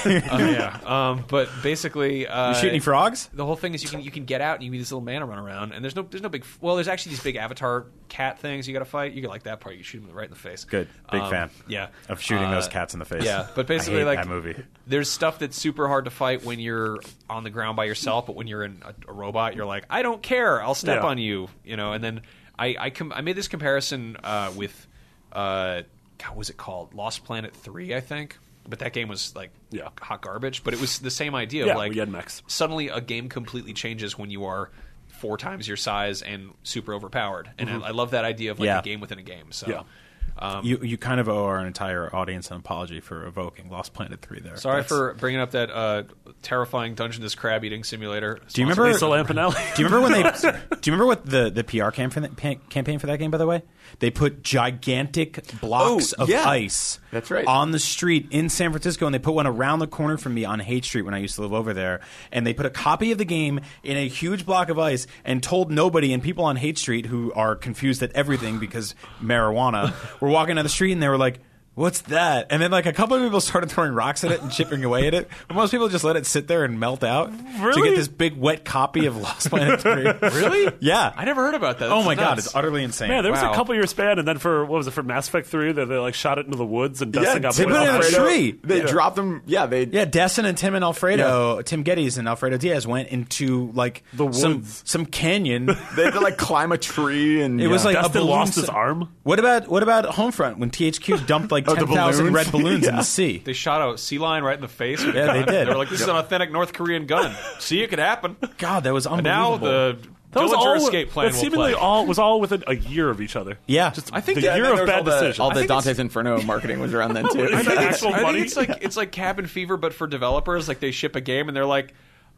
But basically, you shoot any frogs? The whole thing is you can get out and you meet this little man to run around, and there's no big. Well, there's actually these big avatar cat things you got to fight. You can like that part. You shoot them right in the face. Good, big fan. Yeah, of shooting those cats in the face. Yeah, but basically, I hate like that movie. There's stuff that's super hard to fight when you're on the ground by yourself, but when you're in a robot, you're like, I don't care, I'll step on you, And then I made this comparison with God, what was it called? Lost Planet 3, I think. But that game was like hot garbage. But it was the same idea. Yeah, of like we had mechs. Suddenly a game completely changes when you are 4 times your size and super overpowered. And I love that idea of like a game within a game. So. Yeah. You kind of owe our entire audience an apology for evoking Lost Planet 3 there. Sorry for bringing up that terrifying Dungeness crab eating simulator. Do you remember Lampanelli? Do you remember when do you remember what the PR campaign for that game, by the way? They put gigantic blocks of ice on the street in San Francisco, and they put one around the corner from me on Haight Street when I used to live over there. And they put a copy of the game in a huge block of ice and told nobody, and people on Haight Street who are confused at everything because marijuana were walking down the street and they were like, what's that? And then like a couple of people started throwing rocks at it and chipping away at it. But most people just let it sit there and melt out to get this big wet copy of Lost Planet 3. Really? Yeah. I never heard about that. Oh my God, it's utterly insane. Man, there was a couple year span, and then for Mass Effect 3, they like shot it into the woods and Destin got put it in a tree. They dropped them. Destin and Tim and Alfredo, Tim Geddes and Alfredo Diaz went into like the woods, some canyon. They had to like climb a tree, and it was like Destin lost his arm. What about Homefront when THQ dumped like 10,000 red balloons in the sea? They shot a sea lion right in the face. With they did. They were like, "This is an authentic North Korean gun. See, it could happen." God, that was And unbelievable. now the Dillinger escape plan. That seemingly was all within a year of each other. Yeah, I think the year of bad decisions. All the Dante's Inferno marketing was around then too. I think it's like Cabin Fever, but for developers. Like they ship a game and they're like,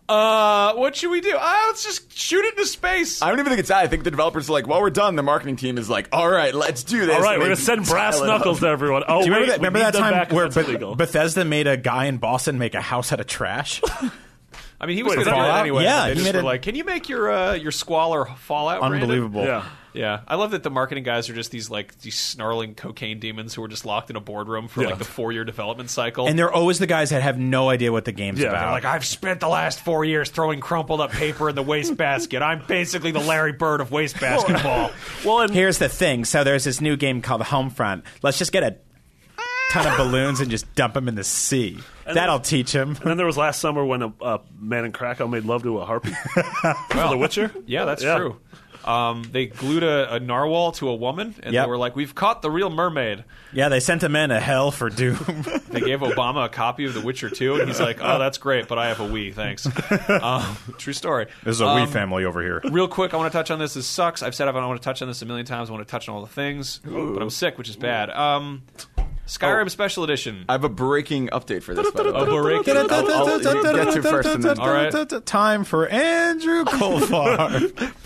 what should we do? Let's just shoot it into space. I don't even think it's that. I think the developers are like, while we're done, the marketing team is like, all right, let's do this. All right, we're going to send brass knuckles to everyone. Oh, do you remember that time where Bethesda made a guy in Boston make a house out of trash? I mean, he was going to do it anyway. Yeah, they just were like, can you make your Squalor Fallout? Unbelievable. Branded? Yeah. I love that the marketing guys are just these snarling cocaine demons who are just locked in a boardroom for like the 4-year development cycle. And they're always the guys that have no idea what the game's about. They're like, I've spent the last 4 years throwing crumpled up paper in the wastebasket. I'm basically the Larry Bird of waste basketball. Here's the thing. So there's this new game called Homefront. Let's just get a ton of balloons and just dump them in the sea. That'll teach him. And then there was last summer when a man in Krakow made love to a harpy. For The Witcher? Yeah, that's true. They glued a narwhal to a woman, and they were like, "We've caught the real mermaid." Yeah, they sent a man to hell for doom. They gave Obama a copy of The Witcher 2, and he's like, "Oh, that's great, but I have a Wii, thanks." True story. There's a Wii family over here. Real quick, I want to touch on this. This sucks. I've said I want to touch on this a million times. I want to touch on all the things, but I'm sick, which is bad. Skyrim Special Edition. I have a breaking update for this. A breaking update. I'll get to first. And then. All right. Time for Andrew Colfar.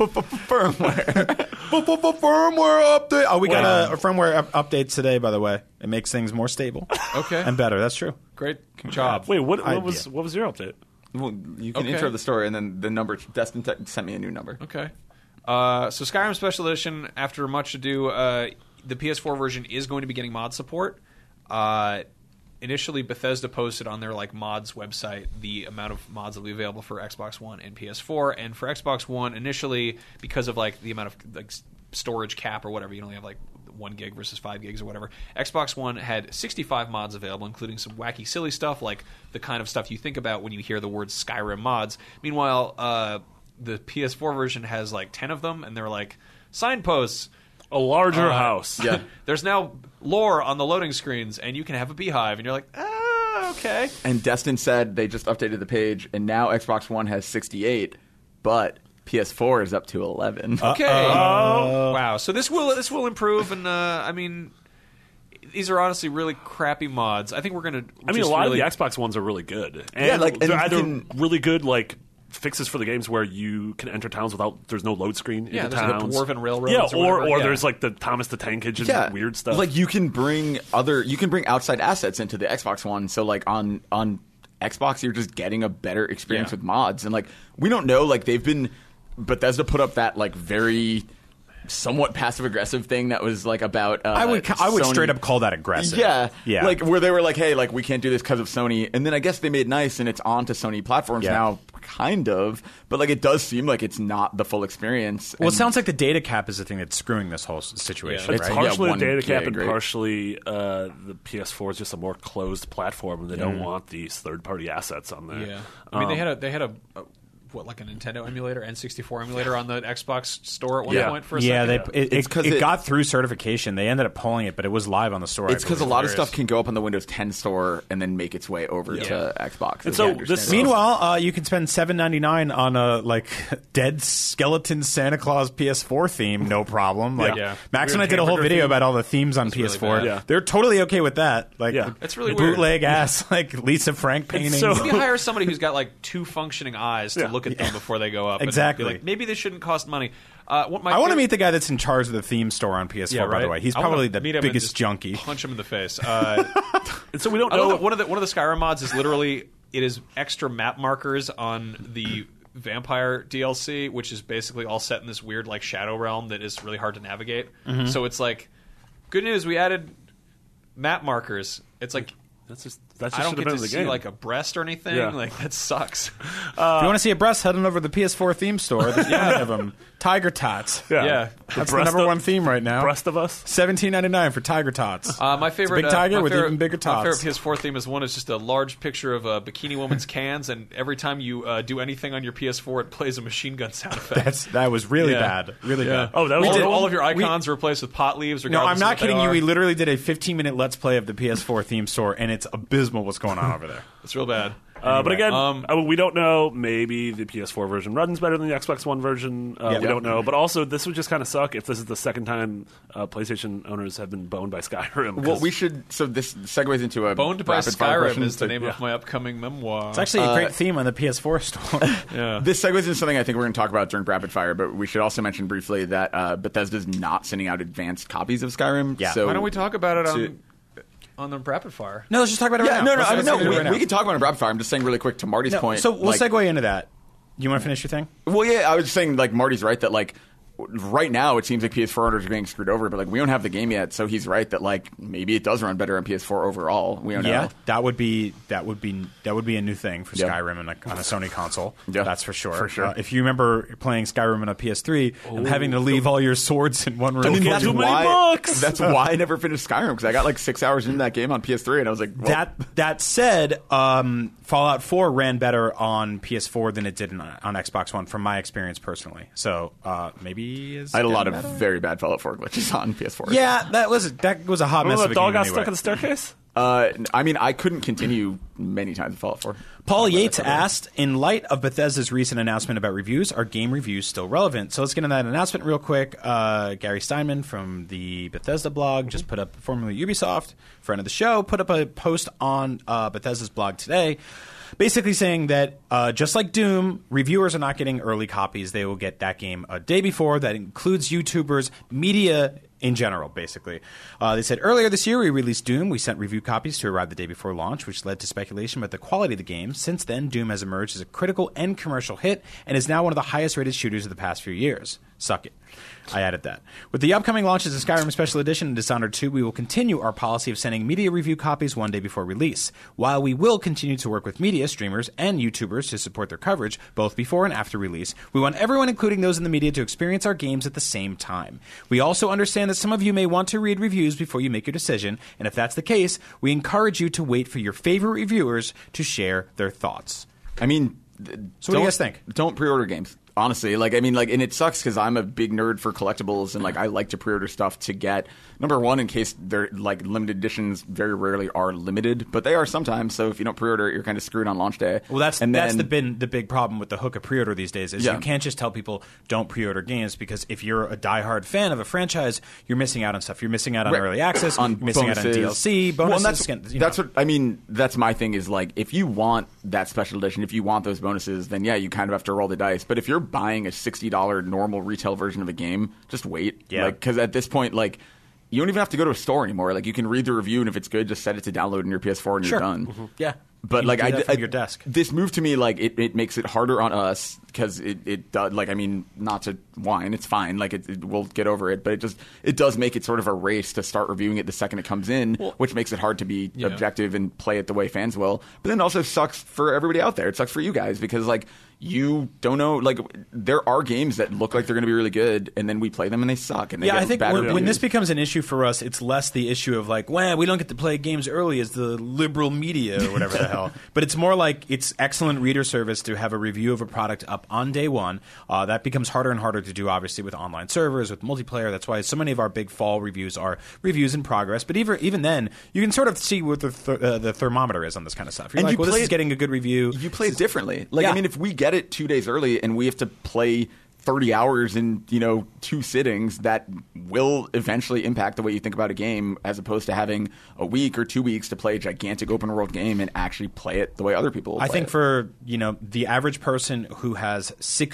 Firmware update. Oh, we got a firmware update today, by the way. It makes things more stable. Okay. And better. That's true. Great job. Wait, what was your update? Well, you can intro the story, and then the number. Destin sent me a new number. Okay. So Skyrim Special Edition, after much ado, the PS4 version is going to be getting mod support. Initially, Bethesda posted on their mods website the amount of mods that will be available for Xbox One and PS4. And for Xbox One, initially, because of the amount of storage cap or whatever, you only have 1 gig versus 5 gigs or whatever. Xbox One had 65 mods available, including some wacky, silly stuff like the kind of stuff you think about when you hear the word Skyrim mods. Meanwhile, the PS4 version has 10 of them, and they're signposts. A larger house. Yeah. There's now lore on the loading screens, and you can have a beehive, and you're like, okay. And Destin said they just updated the page, and now Xbox One has 68, but PS4 is up to 11. Okay. Wow. So this will improve, and I mean, these are honestly really crappy mods. I think we're gonna. A lot of the Xbox ones are really good. And they're either really good fixes for the games where you can enter towns without there's no load screen into towns. The Dwarven Railroads. Yeah, or there's the Thomas the Tank Engine weird stuff. You can bring outside assets into the Xbox One. So on Xbox, you're just getting a better experience with mods, and we don't know. They've been Bethesda put up that like very somewhat passive-aggressive thing that was like about I would straight up call that aggressive. Yeah. Like where they were like, hey, like we can't do this because of Sony, and then I guess they made nice and it's on to Sony platforms now, kind of, but like it does seem like it's not the full experience. Well, it sounds like the data cap is the thing that's screwing this whole situation. It's partially the data cap and partially the PS4 is just a more closed platform and they don't want these third-party assets on there. Yeah. I mean, they had a like a Nintendo emulator, N64 emulator on the Xbox store at one point for a second? It got through certification. They ended up pulling it, but it was live on the store. It's because a lot of stuff can go up on the Windows 10 store and then make its way over to Xbox. And so meanwhile, you can spend $7.99 on a like dead skeleton Santa Claus PS4 theme, no problem. Like Max and I did a whole video about all the themes on PS4. Really They're totally okay with that. Like it's really bootleg ass like Lisa Frank paintings. So maybe hire somebody who's got like 2 functioning eyes to look at them before they go up. Exactly. And be like, maybe this shouldn't cost money. I want to meet the guy that's in charge of the theme store on PS4. By the way, he's probably the biggest junkie. Punch him in the face. And so we don't know. One of the Skyrim mods is literally it is extra map markers on the Vampire DLC, which is basically all set in this weird like shadow realm that is really hard to navigate. Mm-hmm. So it's like, good news, we added map markers. It's like. I don't get to see like a breast or anything. Yeah. Like that sucks. If you want to see a breast, head on over to the PS4 theme store. There's plenty of them. Tiger Tots. Yeah. That's the number one theme right now. Breast of us. $17.99 for Tiger Tots. My favorite big tiger with even bigger tots. My favorite PS4 theme is one is just a large picture of a Bikini Woman's cans, and every time you do anything on your PS4, it plays a machine gun sound effect. That was really bad. Really bad. Oh, that was all of your icons are replaced with pot leaves. No, I'm not kidding you. We literally did a 15-minute Let's Play of the PS4 theme store, and it's abysmal what's going on over there. It's real bad. But again, we don't know. Maybe the PS4 version runs better than the Xbox One version. We don't know. But also, this would just kind of suck if this is the second time PlayStation owners have been boned by Skyrim. Well, we should. So this segues into a boned by Skyrim is the name of my upcoming memoir. It's actually a great theme on the PS4 store. This segues into something I think we're going to talk about during Rapid Fire. But we should also mention briefly that Bethesda's not sending out advanced copies of Skyrim. Yeah. So why don't we talk about it on the Rapid Fire? No, let's just talk about it right now. We can talk about it in Rapid Fire. I'm just saying really quick to Marty's point. So we'll segue into that. You want to finish your thing? Well, yeah, I was just saying, like, Marty's right that, like, right now it seems like PS4 owners are getting screwed over, but like we don't have the game yet, so he's right that like maybe it does run better on PS4 overall. We don't know. That would be a new thing for Skyrim on a Sony console. Yeah, that's for sure. For sure. If you remember playing Skyrim on a PS3 and having to leave all your swords in one room, I mean, that's why I never finished Skyrim, because I got like 6 hours into that game on PS3 and I was like, well. That said, Fallout 4 ran better on PS4 than it did on Xbox One from my experience personally. So maybe I had a lot of very bad Fallout 4 glitches on PS4. Yeah, that was a hot mess. The dog got stuck in the staircase. I mean, I couldn't continue many times in Fallout 4. Paul Yates asked, in light of Bethesda's recent announcement about reviews, are game reviews still relevant? So let's get into that announcement real quick. Gary Steinman from the Bethesda blog just put up, formerly Ubisoft, friend of the show, put up a post on Bethesda's blog today, basically saying that just like Doom, reviewers are not getting early copies. They will get that game a day before. That includes YouTubers, media in general, basically. They said, earlier this year we released Doom. We sent review copies to arrive the day before launch, which led to speculation about the quality of the game. Since then, Doom has emerged as a critical and commercial hit and is now one of the highest rated shooters of the past few years. Suck it. I added that. With the upcoming launches of Skyrim Special Edition and Dishonored 2, we will continue our policy of sending media review copies one day before release. While we will continue to work with media, streamers, and YouTubers to support their coverage, both before and after release, we want everyone, including those in the media, to experience our games at the same time. We also understand that some of you may want to read reviews before you make your decision, and if that's the case, we encourage you to wait for your favorite reviewers to share their thoughts. I mean, so what do you guys think? Don't pre-order games. Honestly, and it sucks because I'm a big nerd for collectibles, and I like to pre-order stuff to get, number one, in case they're limited editions very rarely are limited, but they are sometimes. So if you don't pre-order, you're kind of screwed on launch day. Well, that's the big problem with the hook of pre-order these days is you can't just tell people don't pre-order games, because if you're a diehard fan of a franchise, you're missing out on stuff. You're missing out on early access, you're missing out on DLC, bonuses. Well, that's my thing is if you want that special edition, if you want those bonuses, then you kind of have to roll the dice. But if you're buying a $60 normal retail version of a game, just wait. Yeah. Because at this point, you don't even have to go to a store anymore. You can read the review, and if it's good, just set it to download in your PS4 and you're done. Mm-hmm. Yeah. But like from your desk. This move to me, like it makes it harder on us because it does. Like, I mean, not to whine, it's fine. Like we'll get over it. But it does make it sort of a race to start reviewing it the second it comes in, which makes it hard to be objective and play it the way fans will. But then also sucks for everybody out there. It sucks for you guys because like you don't know. Like there are games that look like they're going to be really good, and then we play them and they suck. And they I think when this becomes an issue for us, it's less the issue of like, well, we don't get to play games early as the liberal media or whatever the hell. But it's more like it's excellent reader service to have a review of a product up on day one. That becomes harder and harder to do, obviously, with online servers, with multiplayer. That's why so many of our big fall reviews are reviews in progress. But even then, you can sort of see what the thermometer is on this kind of stuff. You're like, well, this is getting a good review. You play it differently. Like, I mean, if we get it 2 days early and we have to play 30 hours in 2 sittings, that will eventually impact the way you think about a game, as opposed to having a week or 2 weeks to play a gigantic open world game and actually play it the way other people will play I think it. For the average person who has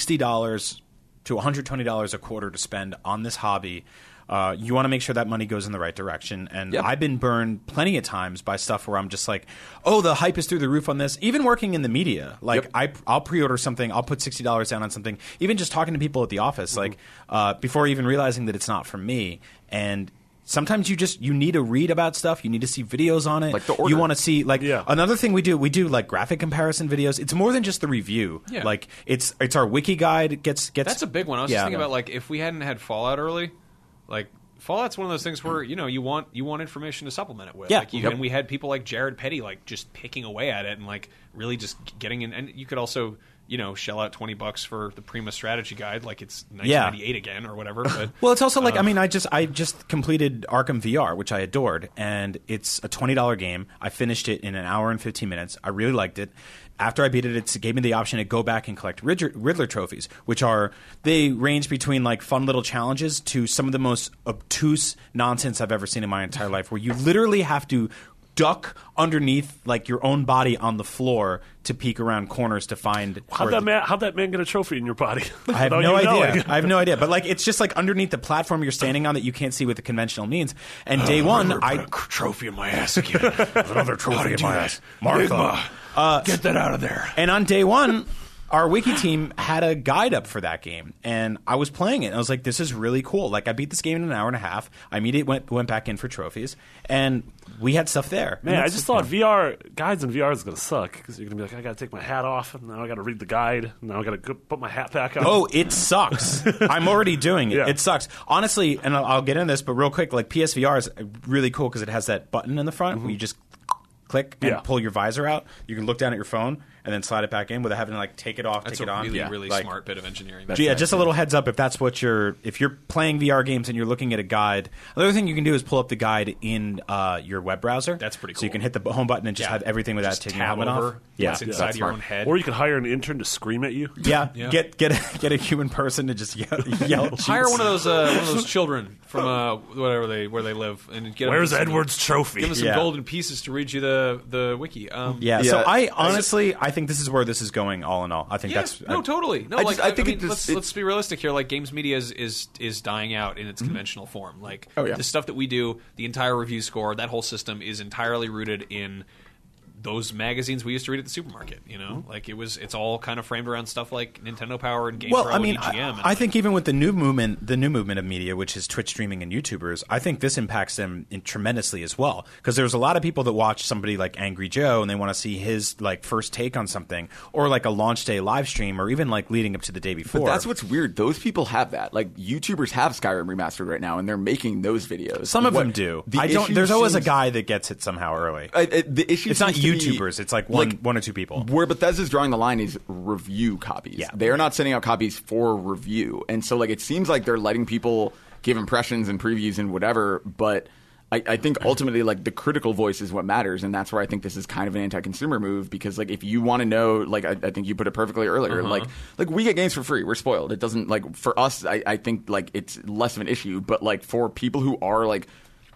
$60 to $120 a quarter to spend on this hobby, you want to make sure that money goes in the right direction. And I've been burned plenty of times by stuff where I'm just like, oh, the hype is through the roof on this. Even working in the media, like I'll pre-order something, I'll put $60 down on something. Even just talking to people at the office, like before even realizing that it's not for me. And sometimes you need to read about stuff. You need to see videos on it. Like the order. You want to see another thing we do like graphic comparison videos. It's more than just the review. Yeah. Like it's our wiki guide gets. That's a big one. I was just thinking about like if we hadn't had Fallout early. Like Fallout's one of those things where you want information to supplement it with. Yeah. And we had people like Jared Petty like just picking away at it and like really just getting in. And you could also shell out $20 for the Prima strategy guide, like it's 1998 again or whatever. But well, it's also like I just completed Arkham VR, which I adored, and it's a $20 game. I finished it in an hour and 15 minutes. I really liked it. After I beat it, it gave me the option to go back and collect Riddler trophies, which they range between like fun little challenges to some of the most obtuse nonsense I've ever seen in my entire life, where you literally have to duck underneath like your own body on the floor to peek around corners to find. How'd that man get a trophy in your body? I have no idea. I have no idea. But like it's just like underneath the platform you're standing on that you can't see with the conventional means. And day one, I put a trophy in my ass again. Another trophy in my ass. Martha, get that out of there. And on day one, our wiki team had a guide up for that game, and I was playing it. And I was like, "This is really cool!" Like, I beat this game in an hour and a half. I immediately went back in for trophies, and we had stuff there. Man, I just thought VR guides in VR is going to suck because you're going to be like, "I got to take my hat off, and now I got to read the guide, and now I got to put my hat back on." Oh, it sucks. I'm already doing it. Yeah. It sucks, honestly. And I'll get into this, but real quick, like PSVR is really cool because it has that button in the front where you just click and pull your visor out. You can look down at your phone and then slide it back in without having to like take it off, take it on. That's a really smart bit of engineering. Just a little heads up if that's what if you're playing VR games and you're looking at a guide. Another thing you can do is pull up the guide in your web browser. That's pretty cool. So you can hit the home button and just have everything without taking your helmet off. Yeah, it's inside your own head. Or you can hire an intern to scream at you. Yeah. Get a human person to just yell. Hire one of those children from where they live and get. Where's Edward's trophy? Give them some golden pieces to read you the wiki. So I honestly I think this is where this is going. All in all, I think that's totally. No, I think let's be realistic here. Like games media is dying out in its conventional form. Like the stuff that we do, the entire review score, that whole system is entirely rooted in those magazines we used to read at the supermarket, like it's all kind of framed around stuff like Nintendo Power and Game Pro and EGM. I think even with the new movement of media, which is Twitch streaming and YouTubers, I think this impacts them tremendously as well. Because there's a lot of people that watch somebody like Angry Joe and they want to see his like first take on something, or like a launch day live stream, or even like leading up to the day before. But that's what's weird. Those people have that. Like YouTubers have Skyrim remastered right now, and they're making those videos. Some of them do. There's always a guy that gets it somehow early. The issue. It's not YouTubers. It's like one or two people. Where Bethesda's drawing the line is review copies. Yeah. They are not sending out copies for review. And so like it seems like they're letting people give impressions and previews and whatever, but I think ultimately like the critical voice is what matters, and that's where I think this is kind of an anti-consumer move, because like if you want to know, like I think you put it perfectly earlier, like we get games for free. We're spoiled. It doesn't like for us I think like it's less of an issue, but like for people who are like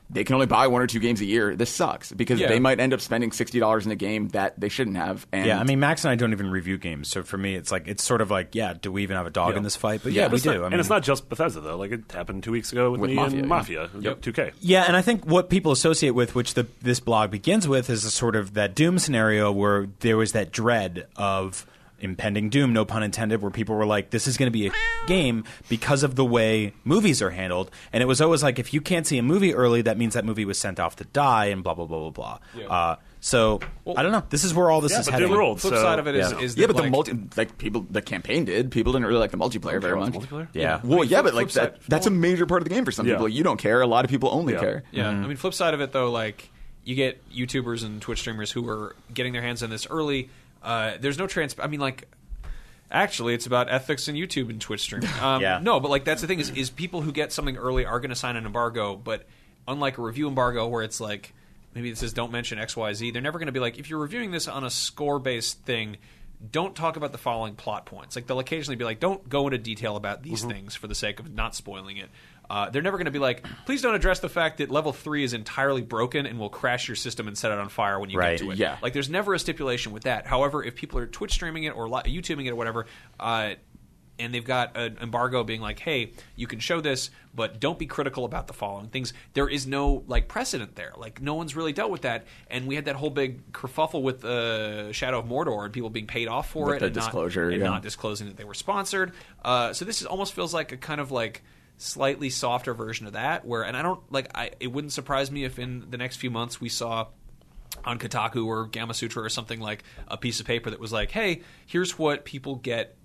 they can only buy 1 or 2 games a year. This sucks because they might end up spending $60 in a game that they shouldn't have. And I mean, Max and I don't even review games, so for me, it's sort of like, do we even have a dog in this fight? But we do. And it's not just Bethesda though. Like it happened 2 weeks ago with me and Mafia. 2K. Yeah, and I think what people associate with, which this blog begins with, is a sort of that Doom scenario where there was that dread of impending doom, no pun intended, where people were like, this is going to be a game because of the way movies are handled. And it was always like, if you can't see a movie early, that means that movie was sent off to die and blah, blah, blah, blah, blah. Yeah. I don't know. This is where all this is heading. The flip side of it is that, but the campaign did. People didn't really like the multiplayer very much. Multiplayer? Yeah. Well, but like that's a major part of the game for some people. You don't care. A lot of people only care. Yeah. Mm-hmm. I mean, flip side of it though, like you get YouTubers and Twitch streamers who are getting their hands on this early. There's no I mean, like. Actually, it's about ethics in YouTube and Twitch streaming. No, but like that's the thing is people who get something early are going to sign an embargo. But unlike a review embargo where it's like maybe it says don't mention XYZ, they're never going to be like if you're reviewing this on a score-based thing, don't talk about the following plot points. Like they'll occasionally be like don't go into detail about these things for the sake of not spoiling it. They're never going to be like, please don't address the fact that level 3 is entirely broken and will crash your system and set it on fire when you get to it. Yeah. Like, there's never a stipulation with that. However, if people are Twitch streaming it or YouTubing it or whatever, and they've got an embargo being like, hey, you can show this, but don't be critical about the following things, there is no, like, precedent there. Like, no one's really dealt with that. And we had that whole big kerfuffle with Shadow of Mordor and people being paid off for with it. The and disclosure, not disclosing that they were sponsored. So this almost feels like a kind of, like, slightly softer version of that it wouldn't surprise me if in the next few months we saw on Kotaku or Gamasutra or something like a piece of paper that was like, hey, here's what people get,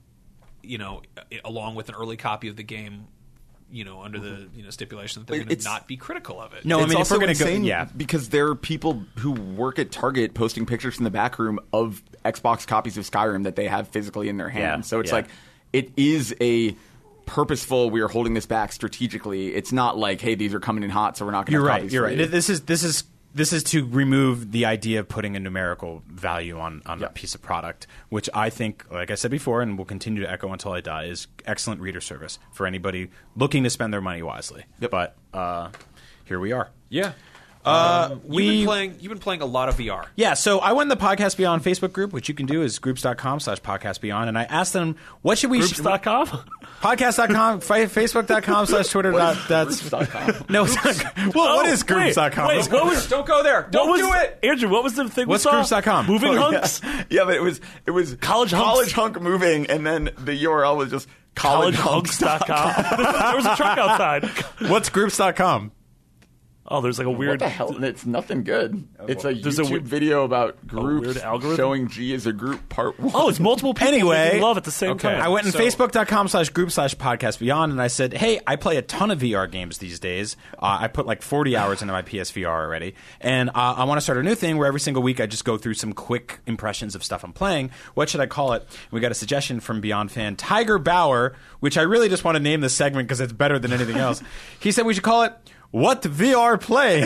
along with an early copy of the game, under the stipulation that they're going to not be critical of it. No, it's I mean, also if we're going to go, because there are people who work at Target posting pictures from the back room of Xbox copies of Skyrim that they have physically in their hands. So it's like it is a purposeful. We are holding this back strategically. It's not like, hey, these are coming in hot, so we're not going to. You're right. This is to remove the idea of putting a numerical value on a piece of product, which I think, like I said before, and will continue to echo until I die, is excellent reader service for anybody looking to spend their money wisely. Yep. But here we are. Yeah. You've been playing a lot of VR. Yeah, so I went in the Podcast Beyond Facebook group, which you can do is groups.com/podcastbeyond, and I asked them, what should we... Groups.com? Podcast.com, Facebook.com/Twitter. Groups.com. No, it's not. Well, what is groups.com? Wait, what was... Don't go there. Don't do it. Andrew, what was the thing What's we saw? groups.com? Moving hunks? Yeah, but it was College hunk moving, and then the URL was just collegehunks.com. There was a truck outside. What's groups.com? Oh, there's like a weird... What the hell? It's nothing good. It's a YouTube video about groups showing G as a group part 1. Oh, it's multiple people making love at the same time. I went in Facebook.com/group/podcastbeyond, and I said, hey, I play a ton of VR games these days. I put like 40 hours into my PSVR already, and I want to start a new thing where every single week I just go through some quick impressions of stuff I'm playing. What should I call it? We got a suggestion from Beyond fan Tiger Bauer, which I really just want to name this segment because it's better than anything else. He said we should call it What VR Playing?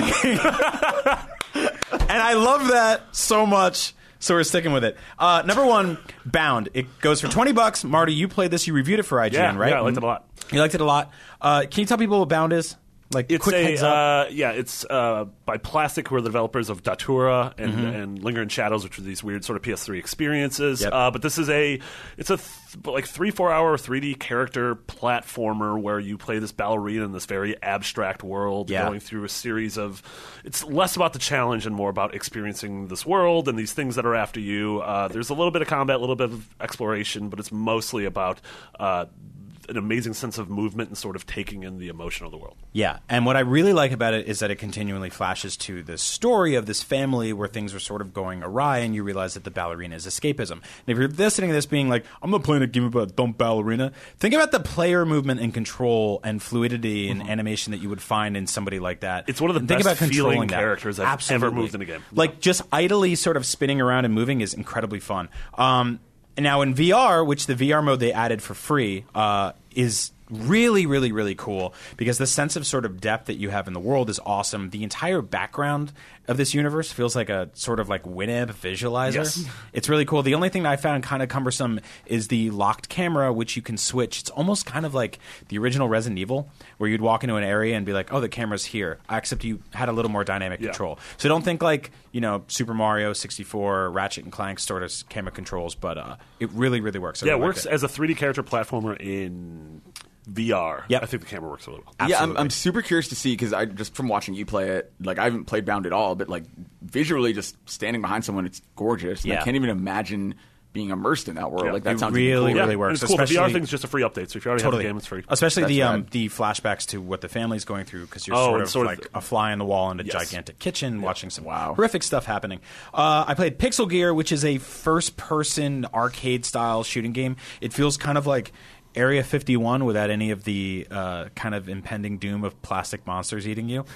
And I love that so much, so we're sticking with it. Number 1, Bound. It goes for $20. Marty, you played this. You reviewed it for IGN, right? Yeah, I liked it a lot. You liked it a lot. Can you tell people what Bound is? Like, it's quick heads up. It's by Plastic, who are the developers of Datura and Linger in Shadows, which are these weird sort of PS3 experiences. Yep. But this is like 3-4 hour 3D character platformer where you play this ballerina in this very abstract world, going through a series of. It's less about the challenge and more about experiencing this world and these things that are after you. There's a little bit of combat, a little bit of exploration, but it's mostly about an amazing sense of movement and sort of taking in the emotion of the world. Yeah, and what I really like about it is that it continually flashes to the story of this family where things are sort of going awry, and you realize that the ballerina is escapism. And if you're listening to this being like, I'm not playing a game about a dumb ballerina, think about the player movement and control and fluidity and animation that you would find in somebody like that. It's one of the best feeling characters I've ever moved in a game. Like, just idly sort of spinning around and moving is incredibly fun. And now in VR, which the VR mode they added for free, is really, really, really cool because the sense of sort of depth that you have in the world is awesome. The entire background of this universe. Feels like a sort of like Winamp visualizer. Yes. It's really cool. The only thing that I found kind of cumbersome is the locked camera, which you can switch. It's almost kind of like the original Resident Evil, where you'd walk into an area and be like, oh, the camera's here, except you had a little more dynamic control. So don't think like, Super Mario 64, Ratchet and Clank sort of camera controls, but it really, really works. It works as a 3D character platformer in VR. Yep. I think the camera works a little. Absolutely. Yeah, I'm super curious to see, because I just from watching you play it, like I haven't played Bound at all, but like visually, just standing behind someone, it's gorgeous. And I can't even imagine being immersed in that world. Like that sounds really, cool. really works. It's cool. The VR thing's just a free update, so if you already have the game, it's free. Especially the flashbacks to what the family's going through, because you're sort of like a fly on the wall in a gigantic kitchen, watching some horrific stuff happening. I played Pixel Gear, which is a first-person arcade-style shooting game. It feels kind of like Area 51 without any of the kind of impending doom of plastic monsters eating you.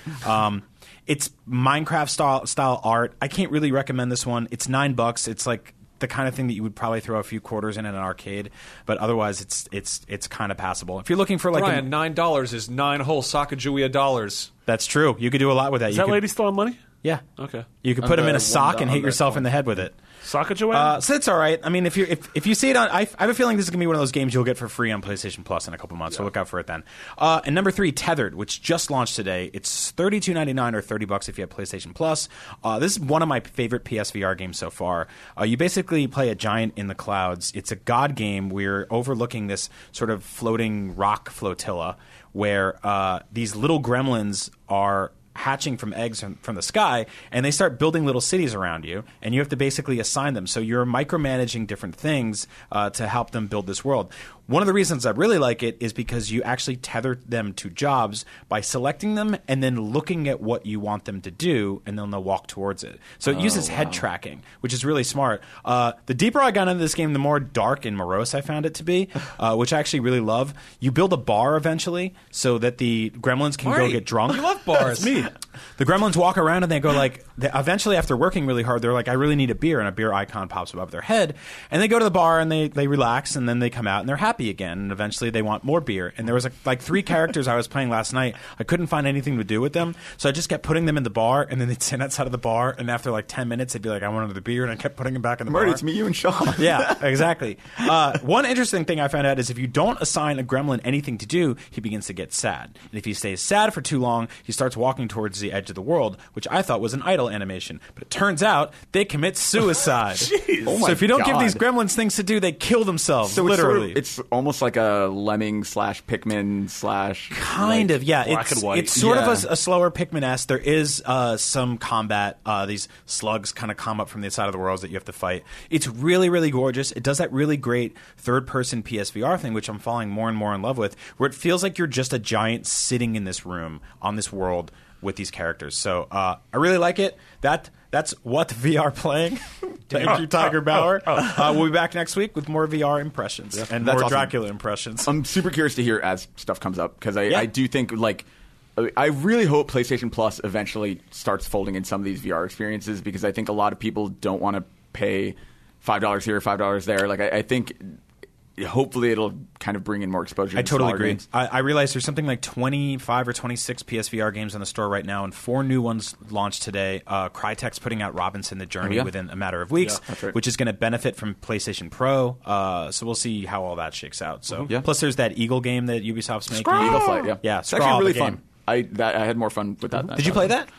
It's Minecraft style art. I can't really recommend this one. It's $9. It's like the kind of thing that you would probably throw a few quarters in an arcade, but otherwise it's kind of passable. If you're looking for like Brian, $9 is 9 whole Sacagawea dollars. That's true. You could do a lot with that. Is that lady still on money? Yeah. Okay. You could put them in a sock and hit yourself in the head with it. Sacagawea? So it's all right. I mean, if you see it on, I have a feeling this is going to be one of those games you'll get for free on PlayStation Plus in a couple months. So look out for it then. And number 3, Tethered, which just launched today. It's $32.99 or $30 if you have PlayStation Plus. This is one of my favorite PSVR games so far. You basically play a giant in the clouds. It's a god game. We're overlooking this sort of floating rock flotilla where these little gremlins are hatching from eggs from the sky, and they start building little cities around you, and you have to basically assign them. So you're micromanaging different things to help them build this world. One of the reasons I really like it is because you actually tether them to jobs by selecting them and then looking at what you want them to do, and then they'll walk towards it. So it uses head tracking, which is really smart. The deeper I got into this game, the more dark and morose I found it to be, which I actually really love. You build a bar eventually so that the gremlins can go get drunk. You love bars. That's me. The gremlins walk around and they go like, eventually after working really hard, they're like, I really need a beer, and a beer icon pops above their head, and they go to the bar and they relax, and then they come out and they're happy again, and eventually they want more beer. And there was like 3 characters I was playing last night. I couldn't find anything to do with them, so I just kept putting them in the bar, and then they'd sit outside of the bar, and after like 10 minutes they'd be like, I want another beer, and I kept putting them back in the bar. It's me, you, and Sean. Yeah, exactly. One interesting thing I found out is if you don't assign a gremlin anything to do, he begins to get sad. And if he stays sad for too long, he starts walking towards the edge of the world, which I thought was an idle animation. But it turns out they commit suicide. Jeez. Oh my so if you don't give God. these gremlins things to do, they kill themselves, So literally. it's almost like a Lemming / Pikmin / Kind of, yeah. Black and white. It's sort of a slower Pikmin-esque. There is some combat. These slugs kind of come up from the side of the world that you have to fight. It's really, really gorgeous. It does that really great third-person PSVR thing, which I'm falling more and more in love with, where it feels like you're just a giant sitting in this room on this world with these characters. So I really like it. That's what VR playing. Thank you, Tiger Bauer. We'll be back next week with more VR impressions and more awesome. Dracula impressions. I'm super curious to hear as stuff comes up, because I do think, like, I really hope PlayStation Plus eventually starts folding in some of these VR experiences, because I think a lot of people don't want to pay $5 here, $5 there. Like, I think hopefully it'll kind of bring in more exposure. I totally agree. Games. I realize there's something like 25 or 26 PSVR games on the store right now, and 4 new ones launched today. Crytek's putting out Robinson the Journey within a matter of weeks, which is going to benefit from PlayStation Pro. So we'll see how all that shakes out. So plus there's that Eagle game that Ubisoft's making. Eagle Flight, yeah, it's actually really fun. I had more fun with that. Did you play that?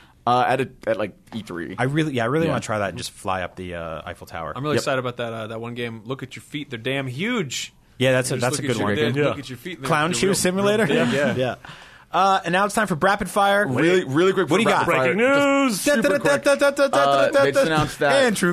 At like E3. I really want to try that and just fly up the Eiffel Tower. I'm really excited about that one game. Look at your feet; they're damn huge. Yeah, that's a good one. Look at your feet. Clown Shoe Simulator. Yeah. And now it's time for Rapid Fire. Really quick. What do you got? Breaking news. They just announced that Andrew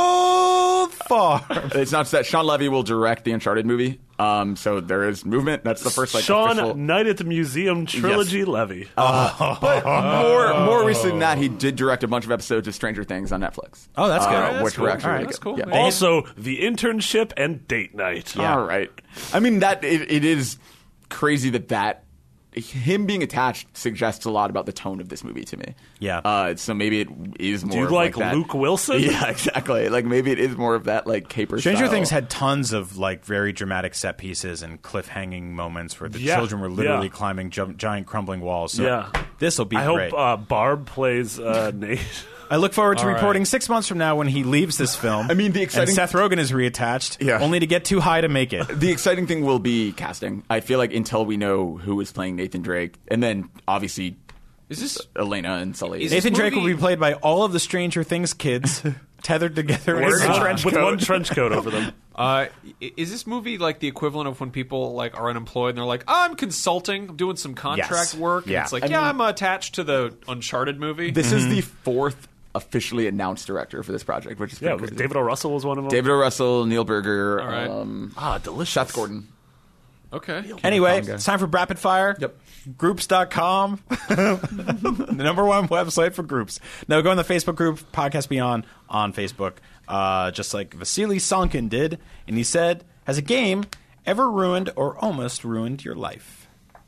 Goldfarb. It's announced that Sean Levy will direct the Uncharted movie. So there is movement. That's the first Sean official... Night at the Museum trilogy Levy. But more recently than that, he did direct a bunch of episodes of Stranger Things on Netflix. Oh, that's good. Which were actually really That's good. cool. Yeah. Also, The Internship and Date Night. Yeah. All right. I mean, that it is crazy that him being attached suggests a lot about the tone of this movie to me. Yeah. So maybe it is more. Do you like that. Luke Wilson? Yeah, exactly. Like maybe it is more of that like caper. Stranger style. Things had tons of like very dramatic set pieces and cliffhanging moments where the children were literally climbing giant crumbling walls. So this will be great. I hope Barb plays Nate. I look forward to reporting 6 months from now when he leaves this film. I mean, the exciting... And Seth Rogen is reattached, only to get too high to make it. The exciting thing will be casting. I feel like until we know who is playing Nathan Drake, and then obviously is this Elena and Sully. Nathan Drake will be played by all of the Stranger Things kids tethered together with one trench coat over them. Is this movie like the equivalent of when people like are unemployed and they're like, I'm consulting, I'm doing some contract work, and it's like, I'm attached to the Uncharted movie. This is the fourth officially announced director for this project, which is crazy. David O. Russell was one of them. David O. Russell, Neil Berger, delicious. Seth Gordon. Okay. Anyway, it's time for Rapid Fire. Yep. Groups.com. The number one website for groups. Now go in the Facebook group, Podcast Beyond, on Facebook, just like Vasily Sonkin did. And he said, has a game ever ruined or almost ruined your life?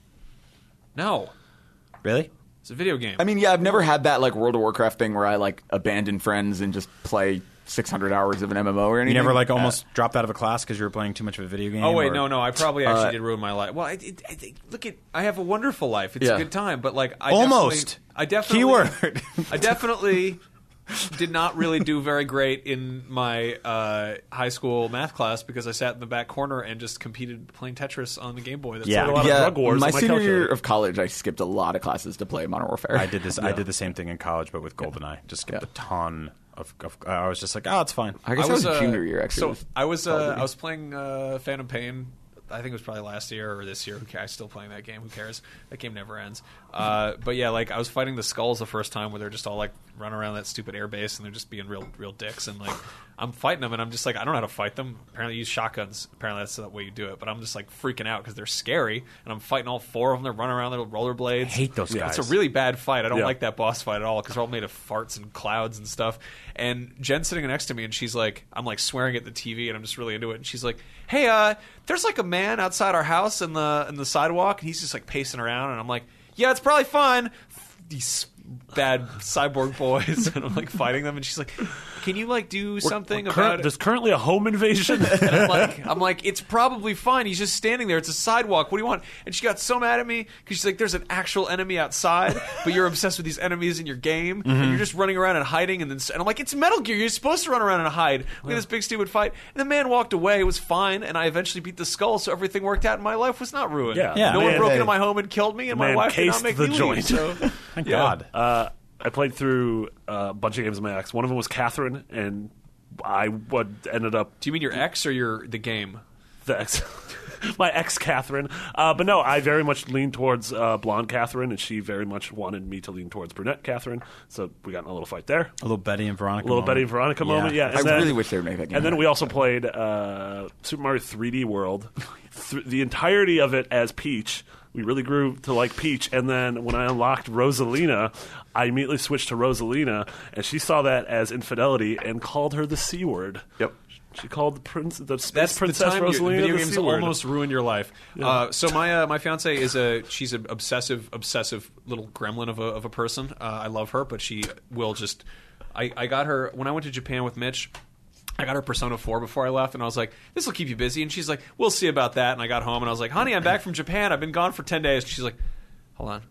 No. Really? It's a video game. I mean, I've never had that like World of Warcraft thing where I like abandon friends and just play 600 hours of an MMO or anything. You never like almost dropped out of a class because you were playing too much of a video game? Oh wait, no. I probably actually did ruin my life. Well, I have a wonderful life. It's a good time, but like I definitely keyword. I definitely did not really do very great in my high school math class because I sat in the back corner and just competed playing Tetris on the Game Boy. That's a lot of drug wars. My senior year of college, I skipped a lot of classes to play Modern Warfare. I did this. I did the same thing in college, but with GoldenEye. Just skipped a ton. I was just like, it's fine. I guess I was junior year, actually. So I was playing Phantom Pain. I think it was probably last year or this year. I'm still playing that game. Who cares? That game never ends. But yeah, like I was fighting the Skulls the first time where they're just all like running around that stupid air base and they're just being real dicks. And like I'm fighting them and I'm just like, I don't know how to fight them. Apparently you use shotguns. Apparently that's the way you do it. But I'm just like freaking out because they're scary and I'm fighting all four of them. They're running around little rollerblades. I hate those guys. It's a really bad fight. I don't like that boss fight at all because they're all made of farts and clouds and stuff. And Jen's sitting next to me and she's like, I'm like swearing at the TV and I'm just really into it. And she's like, hey, there's like a man outside our house in the sidewalk and he's just like pacing around. And I'm like, yeah, it's probably fun. These bad cyborg boys, and I'm like fighting them, and she's like, "Can you like do something about it?" There's currently a home invasion. And I'm like, it's probably fine. He's just standing there. It's a sidewalk. What do you want? And she got so mad at me because she's like, "There's an actual enemy outside, but you're obsessed with these enemies in your game, and you're just running around and hiding." And I'm like, "It's Metal Gear. You're supposed to run around and hide." We had this big stupid fight, and the man walked away. It was fine, and I eventually beat the Skull, so everything worked out, and my life was not ruined. No one broke into my home and killed me, and my wife did not make me leave. So, thank God. I played through a bunch of games with my ex. One of them was Catherine, and I ended up... Do you mean your ex or the game? The ex. My ex, Catherine. But no, I very much leaned towards blonde Catherine, and she very much wanted me to lean towards brunette Catherine. So we got in a little fight there. A little Betty and Veronica moment. Moment, yeah. I really wish they would make that game. And then we also played Super Mario 3D World. The entirety of it as Peach. We really grew to like Peach, and then when I unlocked Rosalina, I immediately switched to Rosalina, and she saw that as infidelity and called her the C word. Yep. She called the space That's princess the time Rosalina video the games C word. almost ruined your life. Yeah. So my fiance she's an obsessive little gremlin of a person. I love her, but she will just. I got her when I went to Japan with Mitch. I got her Persona 4 before I left, and I was like, this will keep you busy. And she's like, we'll see about that. And I got home, and I was like, honey, I'm back from Japan. I've been gone for 10 days. And she's like, hold on.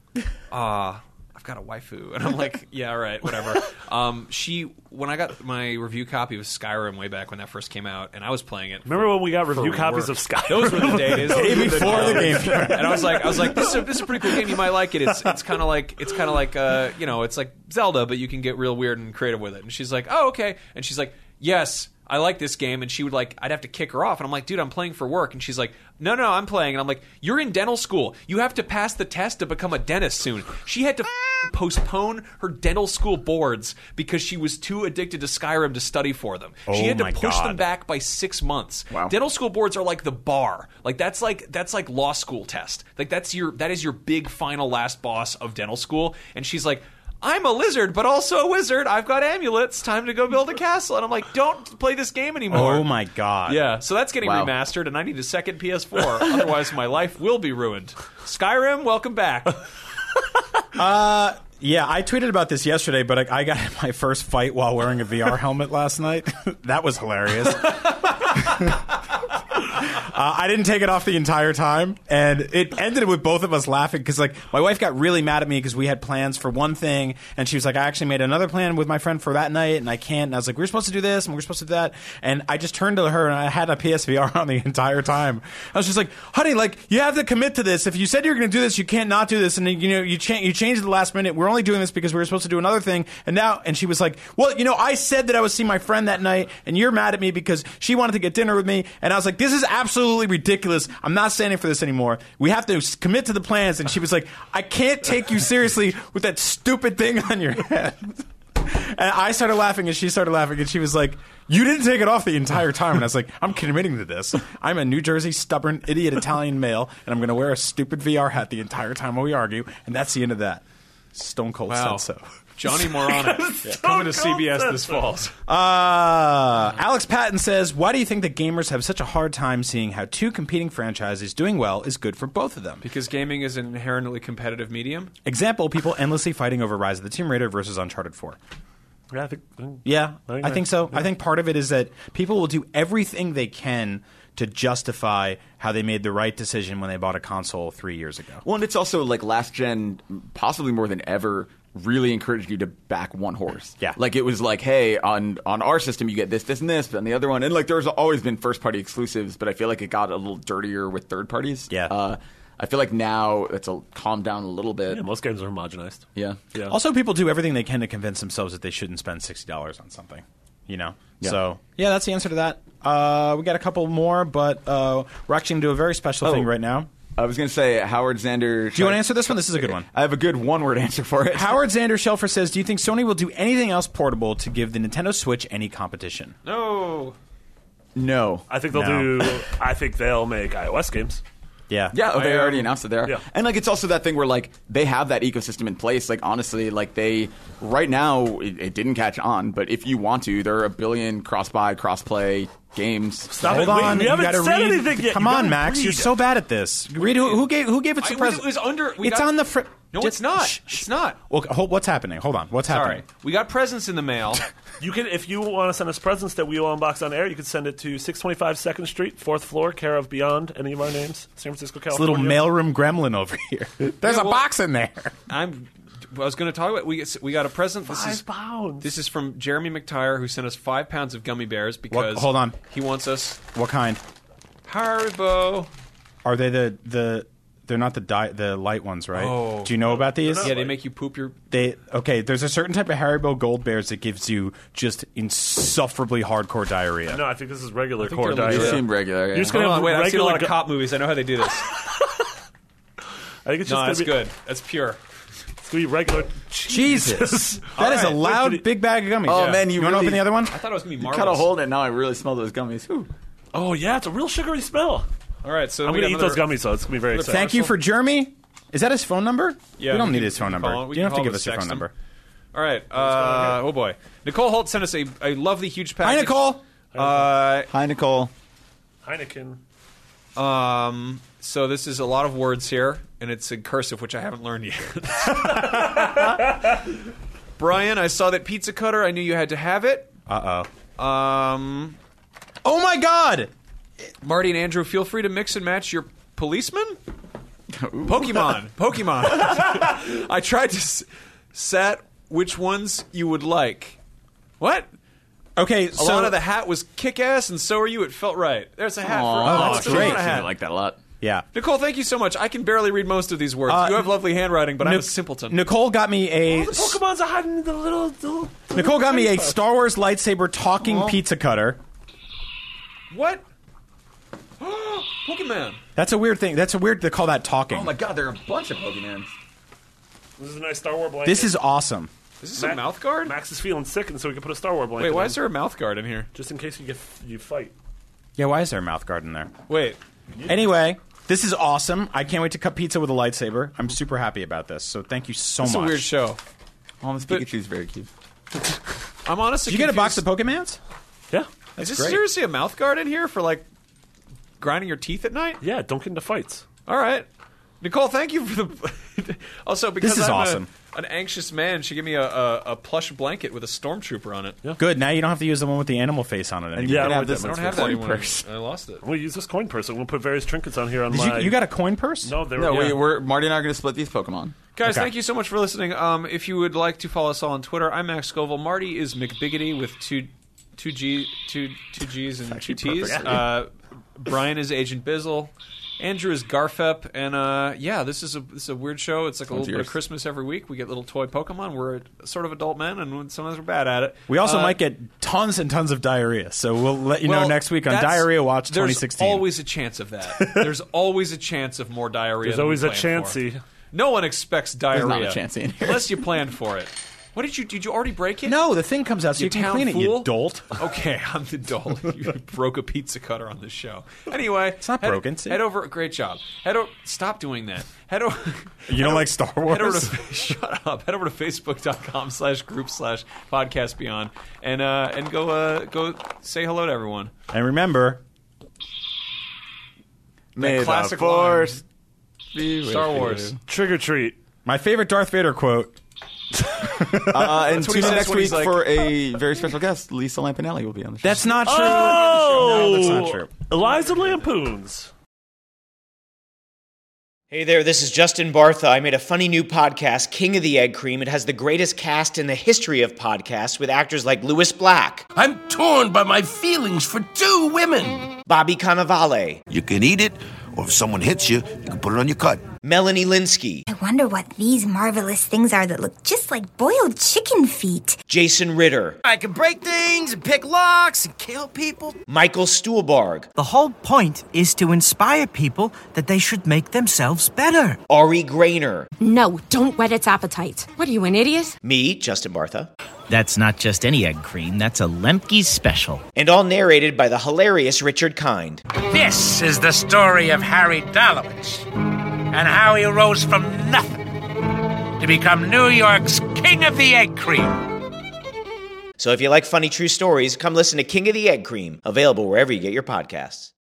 I've got a waifu. And I'm like, yeah, all right, whatever. When I got my review copy of Skyrim way back when that first came out, and I was playing it. Remember when we got review copies of Skyrim? Those were the days. Before the game. And I was like, this is a pretty cool game. You might like it. It's kind of like it's like Zelda, but you can get real weird and creative with it. And she's like, oh, okay. And she's like, yes, I like this game. And she would I'd have to kick her off. And I'm like, dude, I'm playing for work. And she's like, no, I'm playing. And I'm like, you're in dental school. You have to pass the test to become a dentist soon. She had to postpone her dental school boards because she was too addicted to Skyrim to study for them. She had to push them back by 6 months. Wow. Dental school boards are like the bar. That's like law school test. That is your big final last boss of dental school. And she's like, I'm a lizard, but also a wizard. I've got amulets. Time to go build a castle. And I'm like, don't play this game anymore. Oh, my God. Yeah, so that's getting remastered, and I need a second PS4. Otherwise, my life will be ruined. Skyrim, welcome back. Yeah, I tweeted about this yesterday, but I got in my first fight while wearing a VR helmet last night. That was hilarious. I didn't take it off the entire time, and it ended with both of us laughing because, like, my wife got really mad at me because we had plans for one thing, and she was like, I actually made another plan with my friend for that night, and I can't. And I was like, we're supposed to do this, and we're supposed to do that. And I just turned to her, and I had a PSVR on the entire time. I was just like, honey, like, you have to commit to this. If you said you're going to do this, you can't not do this. And, you know, you changed at the last minute. We're only doing this because we were supposed to do another thing. And she was like, well, you know, I said that I would see my friend that night, and you're mad at me because she wanted to get dinner with me. And I was like, this is absolutely ridiculous. I'm not standing for this anymore. We have to commit to the plans. And she was like, I can't take you seriously with that stupid thing on your head. And I started laughing, and she started laughing, and she was like, you didn't take it off the entire time. And I was like, I'm committing to this. I'm a New Jersey stubborn idiot Italian male, and I'm going to wear a stupid VR hat the entire time while we argue. And that's the end of that. Stone Cold said so. Johnny Moronic coming to CBS this fall. Alex Patton says, why do you think that gamers have such a hard time seeing how two competing franchises doing well is good for both of them? Because gaming is an inherently competitive medium. Example, people endlessly fighting over Rise of the Tomb Raider versus Uncharted 4. Yeah, I think so. Yeah. I think part of it is that people will do everything they can to justify how they made the right decision when they bought a console 3 years ago. Well, and it's also like last gen, possibly more than ever, really encouraged you to back one horse. Yeah. Like it was like, hey, on our system you get this, this, and this, but on the other one, and like there's always been first party exclusives, but I feel like it got a little dirtier with third parties. Yeah. I feel like now it's calmed down a little bit. Yeah, most games are homogenized. Yeah. Also, people do everything they can to convince themselves that they shouldn't spend $60 on something. You know? Yeah. So, yeah, that's the answer to that. We got a couple more, but we're actually going to do a very special thing right now. I was going to say, Howard Zander... Do you want to answer this one? This is a good one. I have a good one-word answer for it. Howard Zander Shelfer says, do you think Sony will do anything else portable to give the Nintendo Switch any competition? No. I think they'll make iOS games. Yeah. Yeah, they already announced it there. Yeah. And, like, it's also that thing where, like, they have that ecosystem in place. Like, honestly, like, they... Right now, it didn't catch on, but if you want to, there are a billion cross-buy, cross-play games. Hold on. We haven't said anything yet. Come on, Max. You're so bad at this. Read who gave it to present. It was under... It's on the... No, it's not. It's not. Well, what's happening? Hold on. What's happening? Sorry. We got presents in the mail. You can, if you want to send us presents that we will unbox on air, you can send it to 625 2nd Street, 4th floor, care of Beyond, any of our names, San Francisco, California. This little mailroom gremlin over here. There's a box in there. I was going to talk about. We got a present. £5 pounds. This is from Jeremy McTire, who sent us 5 pounds of gummy bears because. Hold on. He wants us. What kind? Haribo. Are they the? They're not the light ones, right? Oh. Do you know about these? Yeah, they make you poop your... Okay, there's a certain type of Haribo Gold Bears that gives you just insufferably hardcore diarrhea. No, I think this is regular core diarrhea. They seem regular, yeah. You're just going to have I've seen a lot of cop movies. I know how they do this. I think it's just that's good. That's pure. It's going to be regular... Jesus. That is a loud, big bag of gummies. Oh, man, you want to open the other one? I thought it was going to be You marbles. kind of hold it now. I really smell those gummies. Whew. Oh, yeah, it's a real sugary smell. All right, so I'm going to eat those gummies, so it's going to be very exciting. Thank you for Jeremy. Is that his phone number? Yeah. We don't need his phone number. You don't have to give us your phone number. All right. Oh, boy. Nicole Holt sent us a lovely, huge package. Hi, Nicole. Hi, Nicole. Heineken. So this is a lot of words here, and it's in cursive, which I haven't learned yet. Brian, I saw that pizza cutter. I knew you had to have it. Uh-oh. Oh, my God! Marty and Andrew, feel free to mix and match your policeman? Pokemon. I tried to set which ones you would like. What? Okay, so... Alana, the hat was kick-ass, and so are you. It felt right. There's a hat for... that's great. I like that a lot. Yeah. Nicole, thank you so much. I can barely read most of these words. You have lovely handwriting, but I'm a simpleton. Nicole got me a... the Pokemons are hiding in the little Nicole got me a Star Wars lightsaber talking pizza cutter. What? Pokemon. That's a weird thing. That's a weird to call that talking. Oh my God, there are a bunch of Pokemons. This is a nice Star Wars blanket. This is awesome. Is this a mouth guard? Max is feeling sick, and so we can put a Star Wars blanket. Wait, why is there a mouth guard in here? Just in case you fight. Yeah, why is there a mouth guard in there? Wait. Anyway, this is awesome. I can't wait to cut pizza with a lightsaber. I'm super happy about this. So thank you so much. It's a weird show. Oh, this Pikachu's very cute. I'm honestly Did you get a box of Pokemons? Yeah. Is this seriously a mouth guard in here for, like, grinding your teeth at night? Yeah, don't get into fights. All right. Nicole, thank you for the... Also, because this is awesome. an anxious man should give me a plush blanket with a stormtrooper on it. Yeah. Good. Now you don't have to use the one with the animal face on it anymore. Yeah, I don't have that anymore. Purse. I lost it. We'll use this coin purse. We'll put various trinkets on here on You got a coin purse? No, Marty and I are going to split these Pokemon. Guys, thank you so much for listening. If you would like to follow us all on Twitter, I'm Max Scoville. Marty is McBiggity with two G's and two T's. Brian is Agent Bizzle. Andrew is Garfep, and this is a weird show. It's like a little bit of Christmas every week. We get little toy Pokemon. We're sort of adult men, and sometimes we're bad at it. We also might get tons and tons of diarrhea, so we'll let you know next week on Diarrhea Watch 2016. There's always a chance of that. There's always a chance of more diarrhea. There's always a chancey. No one expects diarrhea. There's not a chance in here. Unless you planned for it. What did you already break it? No, the thing comes out so you can clean it, you dolt. Okay, I'm the dolt. You broke a pizza cutter on this show. Anyway. It's not broken. Head over. Great job. Stop doing that. Head over. You don't like Star Wars? Shut up. Head over to facebook.com/group/podcastbeyond and go say hello to everyone. And remember, may the Force be with Star Wars. Trick or treat. My favorite Darth Vader quote. And tune in next week for a very special guest. Lisa Lampanelli will be on the show. That's not true. Oh! No, that's not true. Eliza Lampoons. Hey there, this is Justin Bartha. I made a funny new podcast, King of the Egg Cream. It has the greatest cast in the history of podcasts with actors like Louis Black. I'm torn by my feelings for two women. Bobby Cannavale. You can eat it, or if someone hits you, you can put it on your cut. Melanie Linsky. I wonder what these marvelous things are that look just like boiled chicken feet. Jason Ritter. I can break things and pick locks and kill people. Michael Stuhlbarg. The whole point is to inspire people that they should make themselves better. Ari Grainer. No, don't whet its appetite. What are you, an idiot? Me, Justin Bartha. That's not just any egg cream, that's a Lemke's special. And all narrated by the hilarious Richard Kind. This is the story of Harry Dalowitz and how he rose from nothing to become New York's King of the Egg Cream. So if you like funny true stories, come listen to King of the Egg Cream, available wherever you get your podcasts.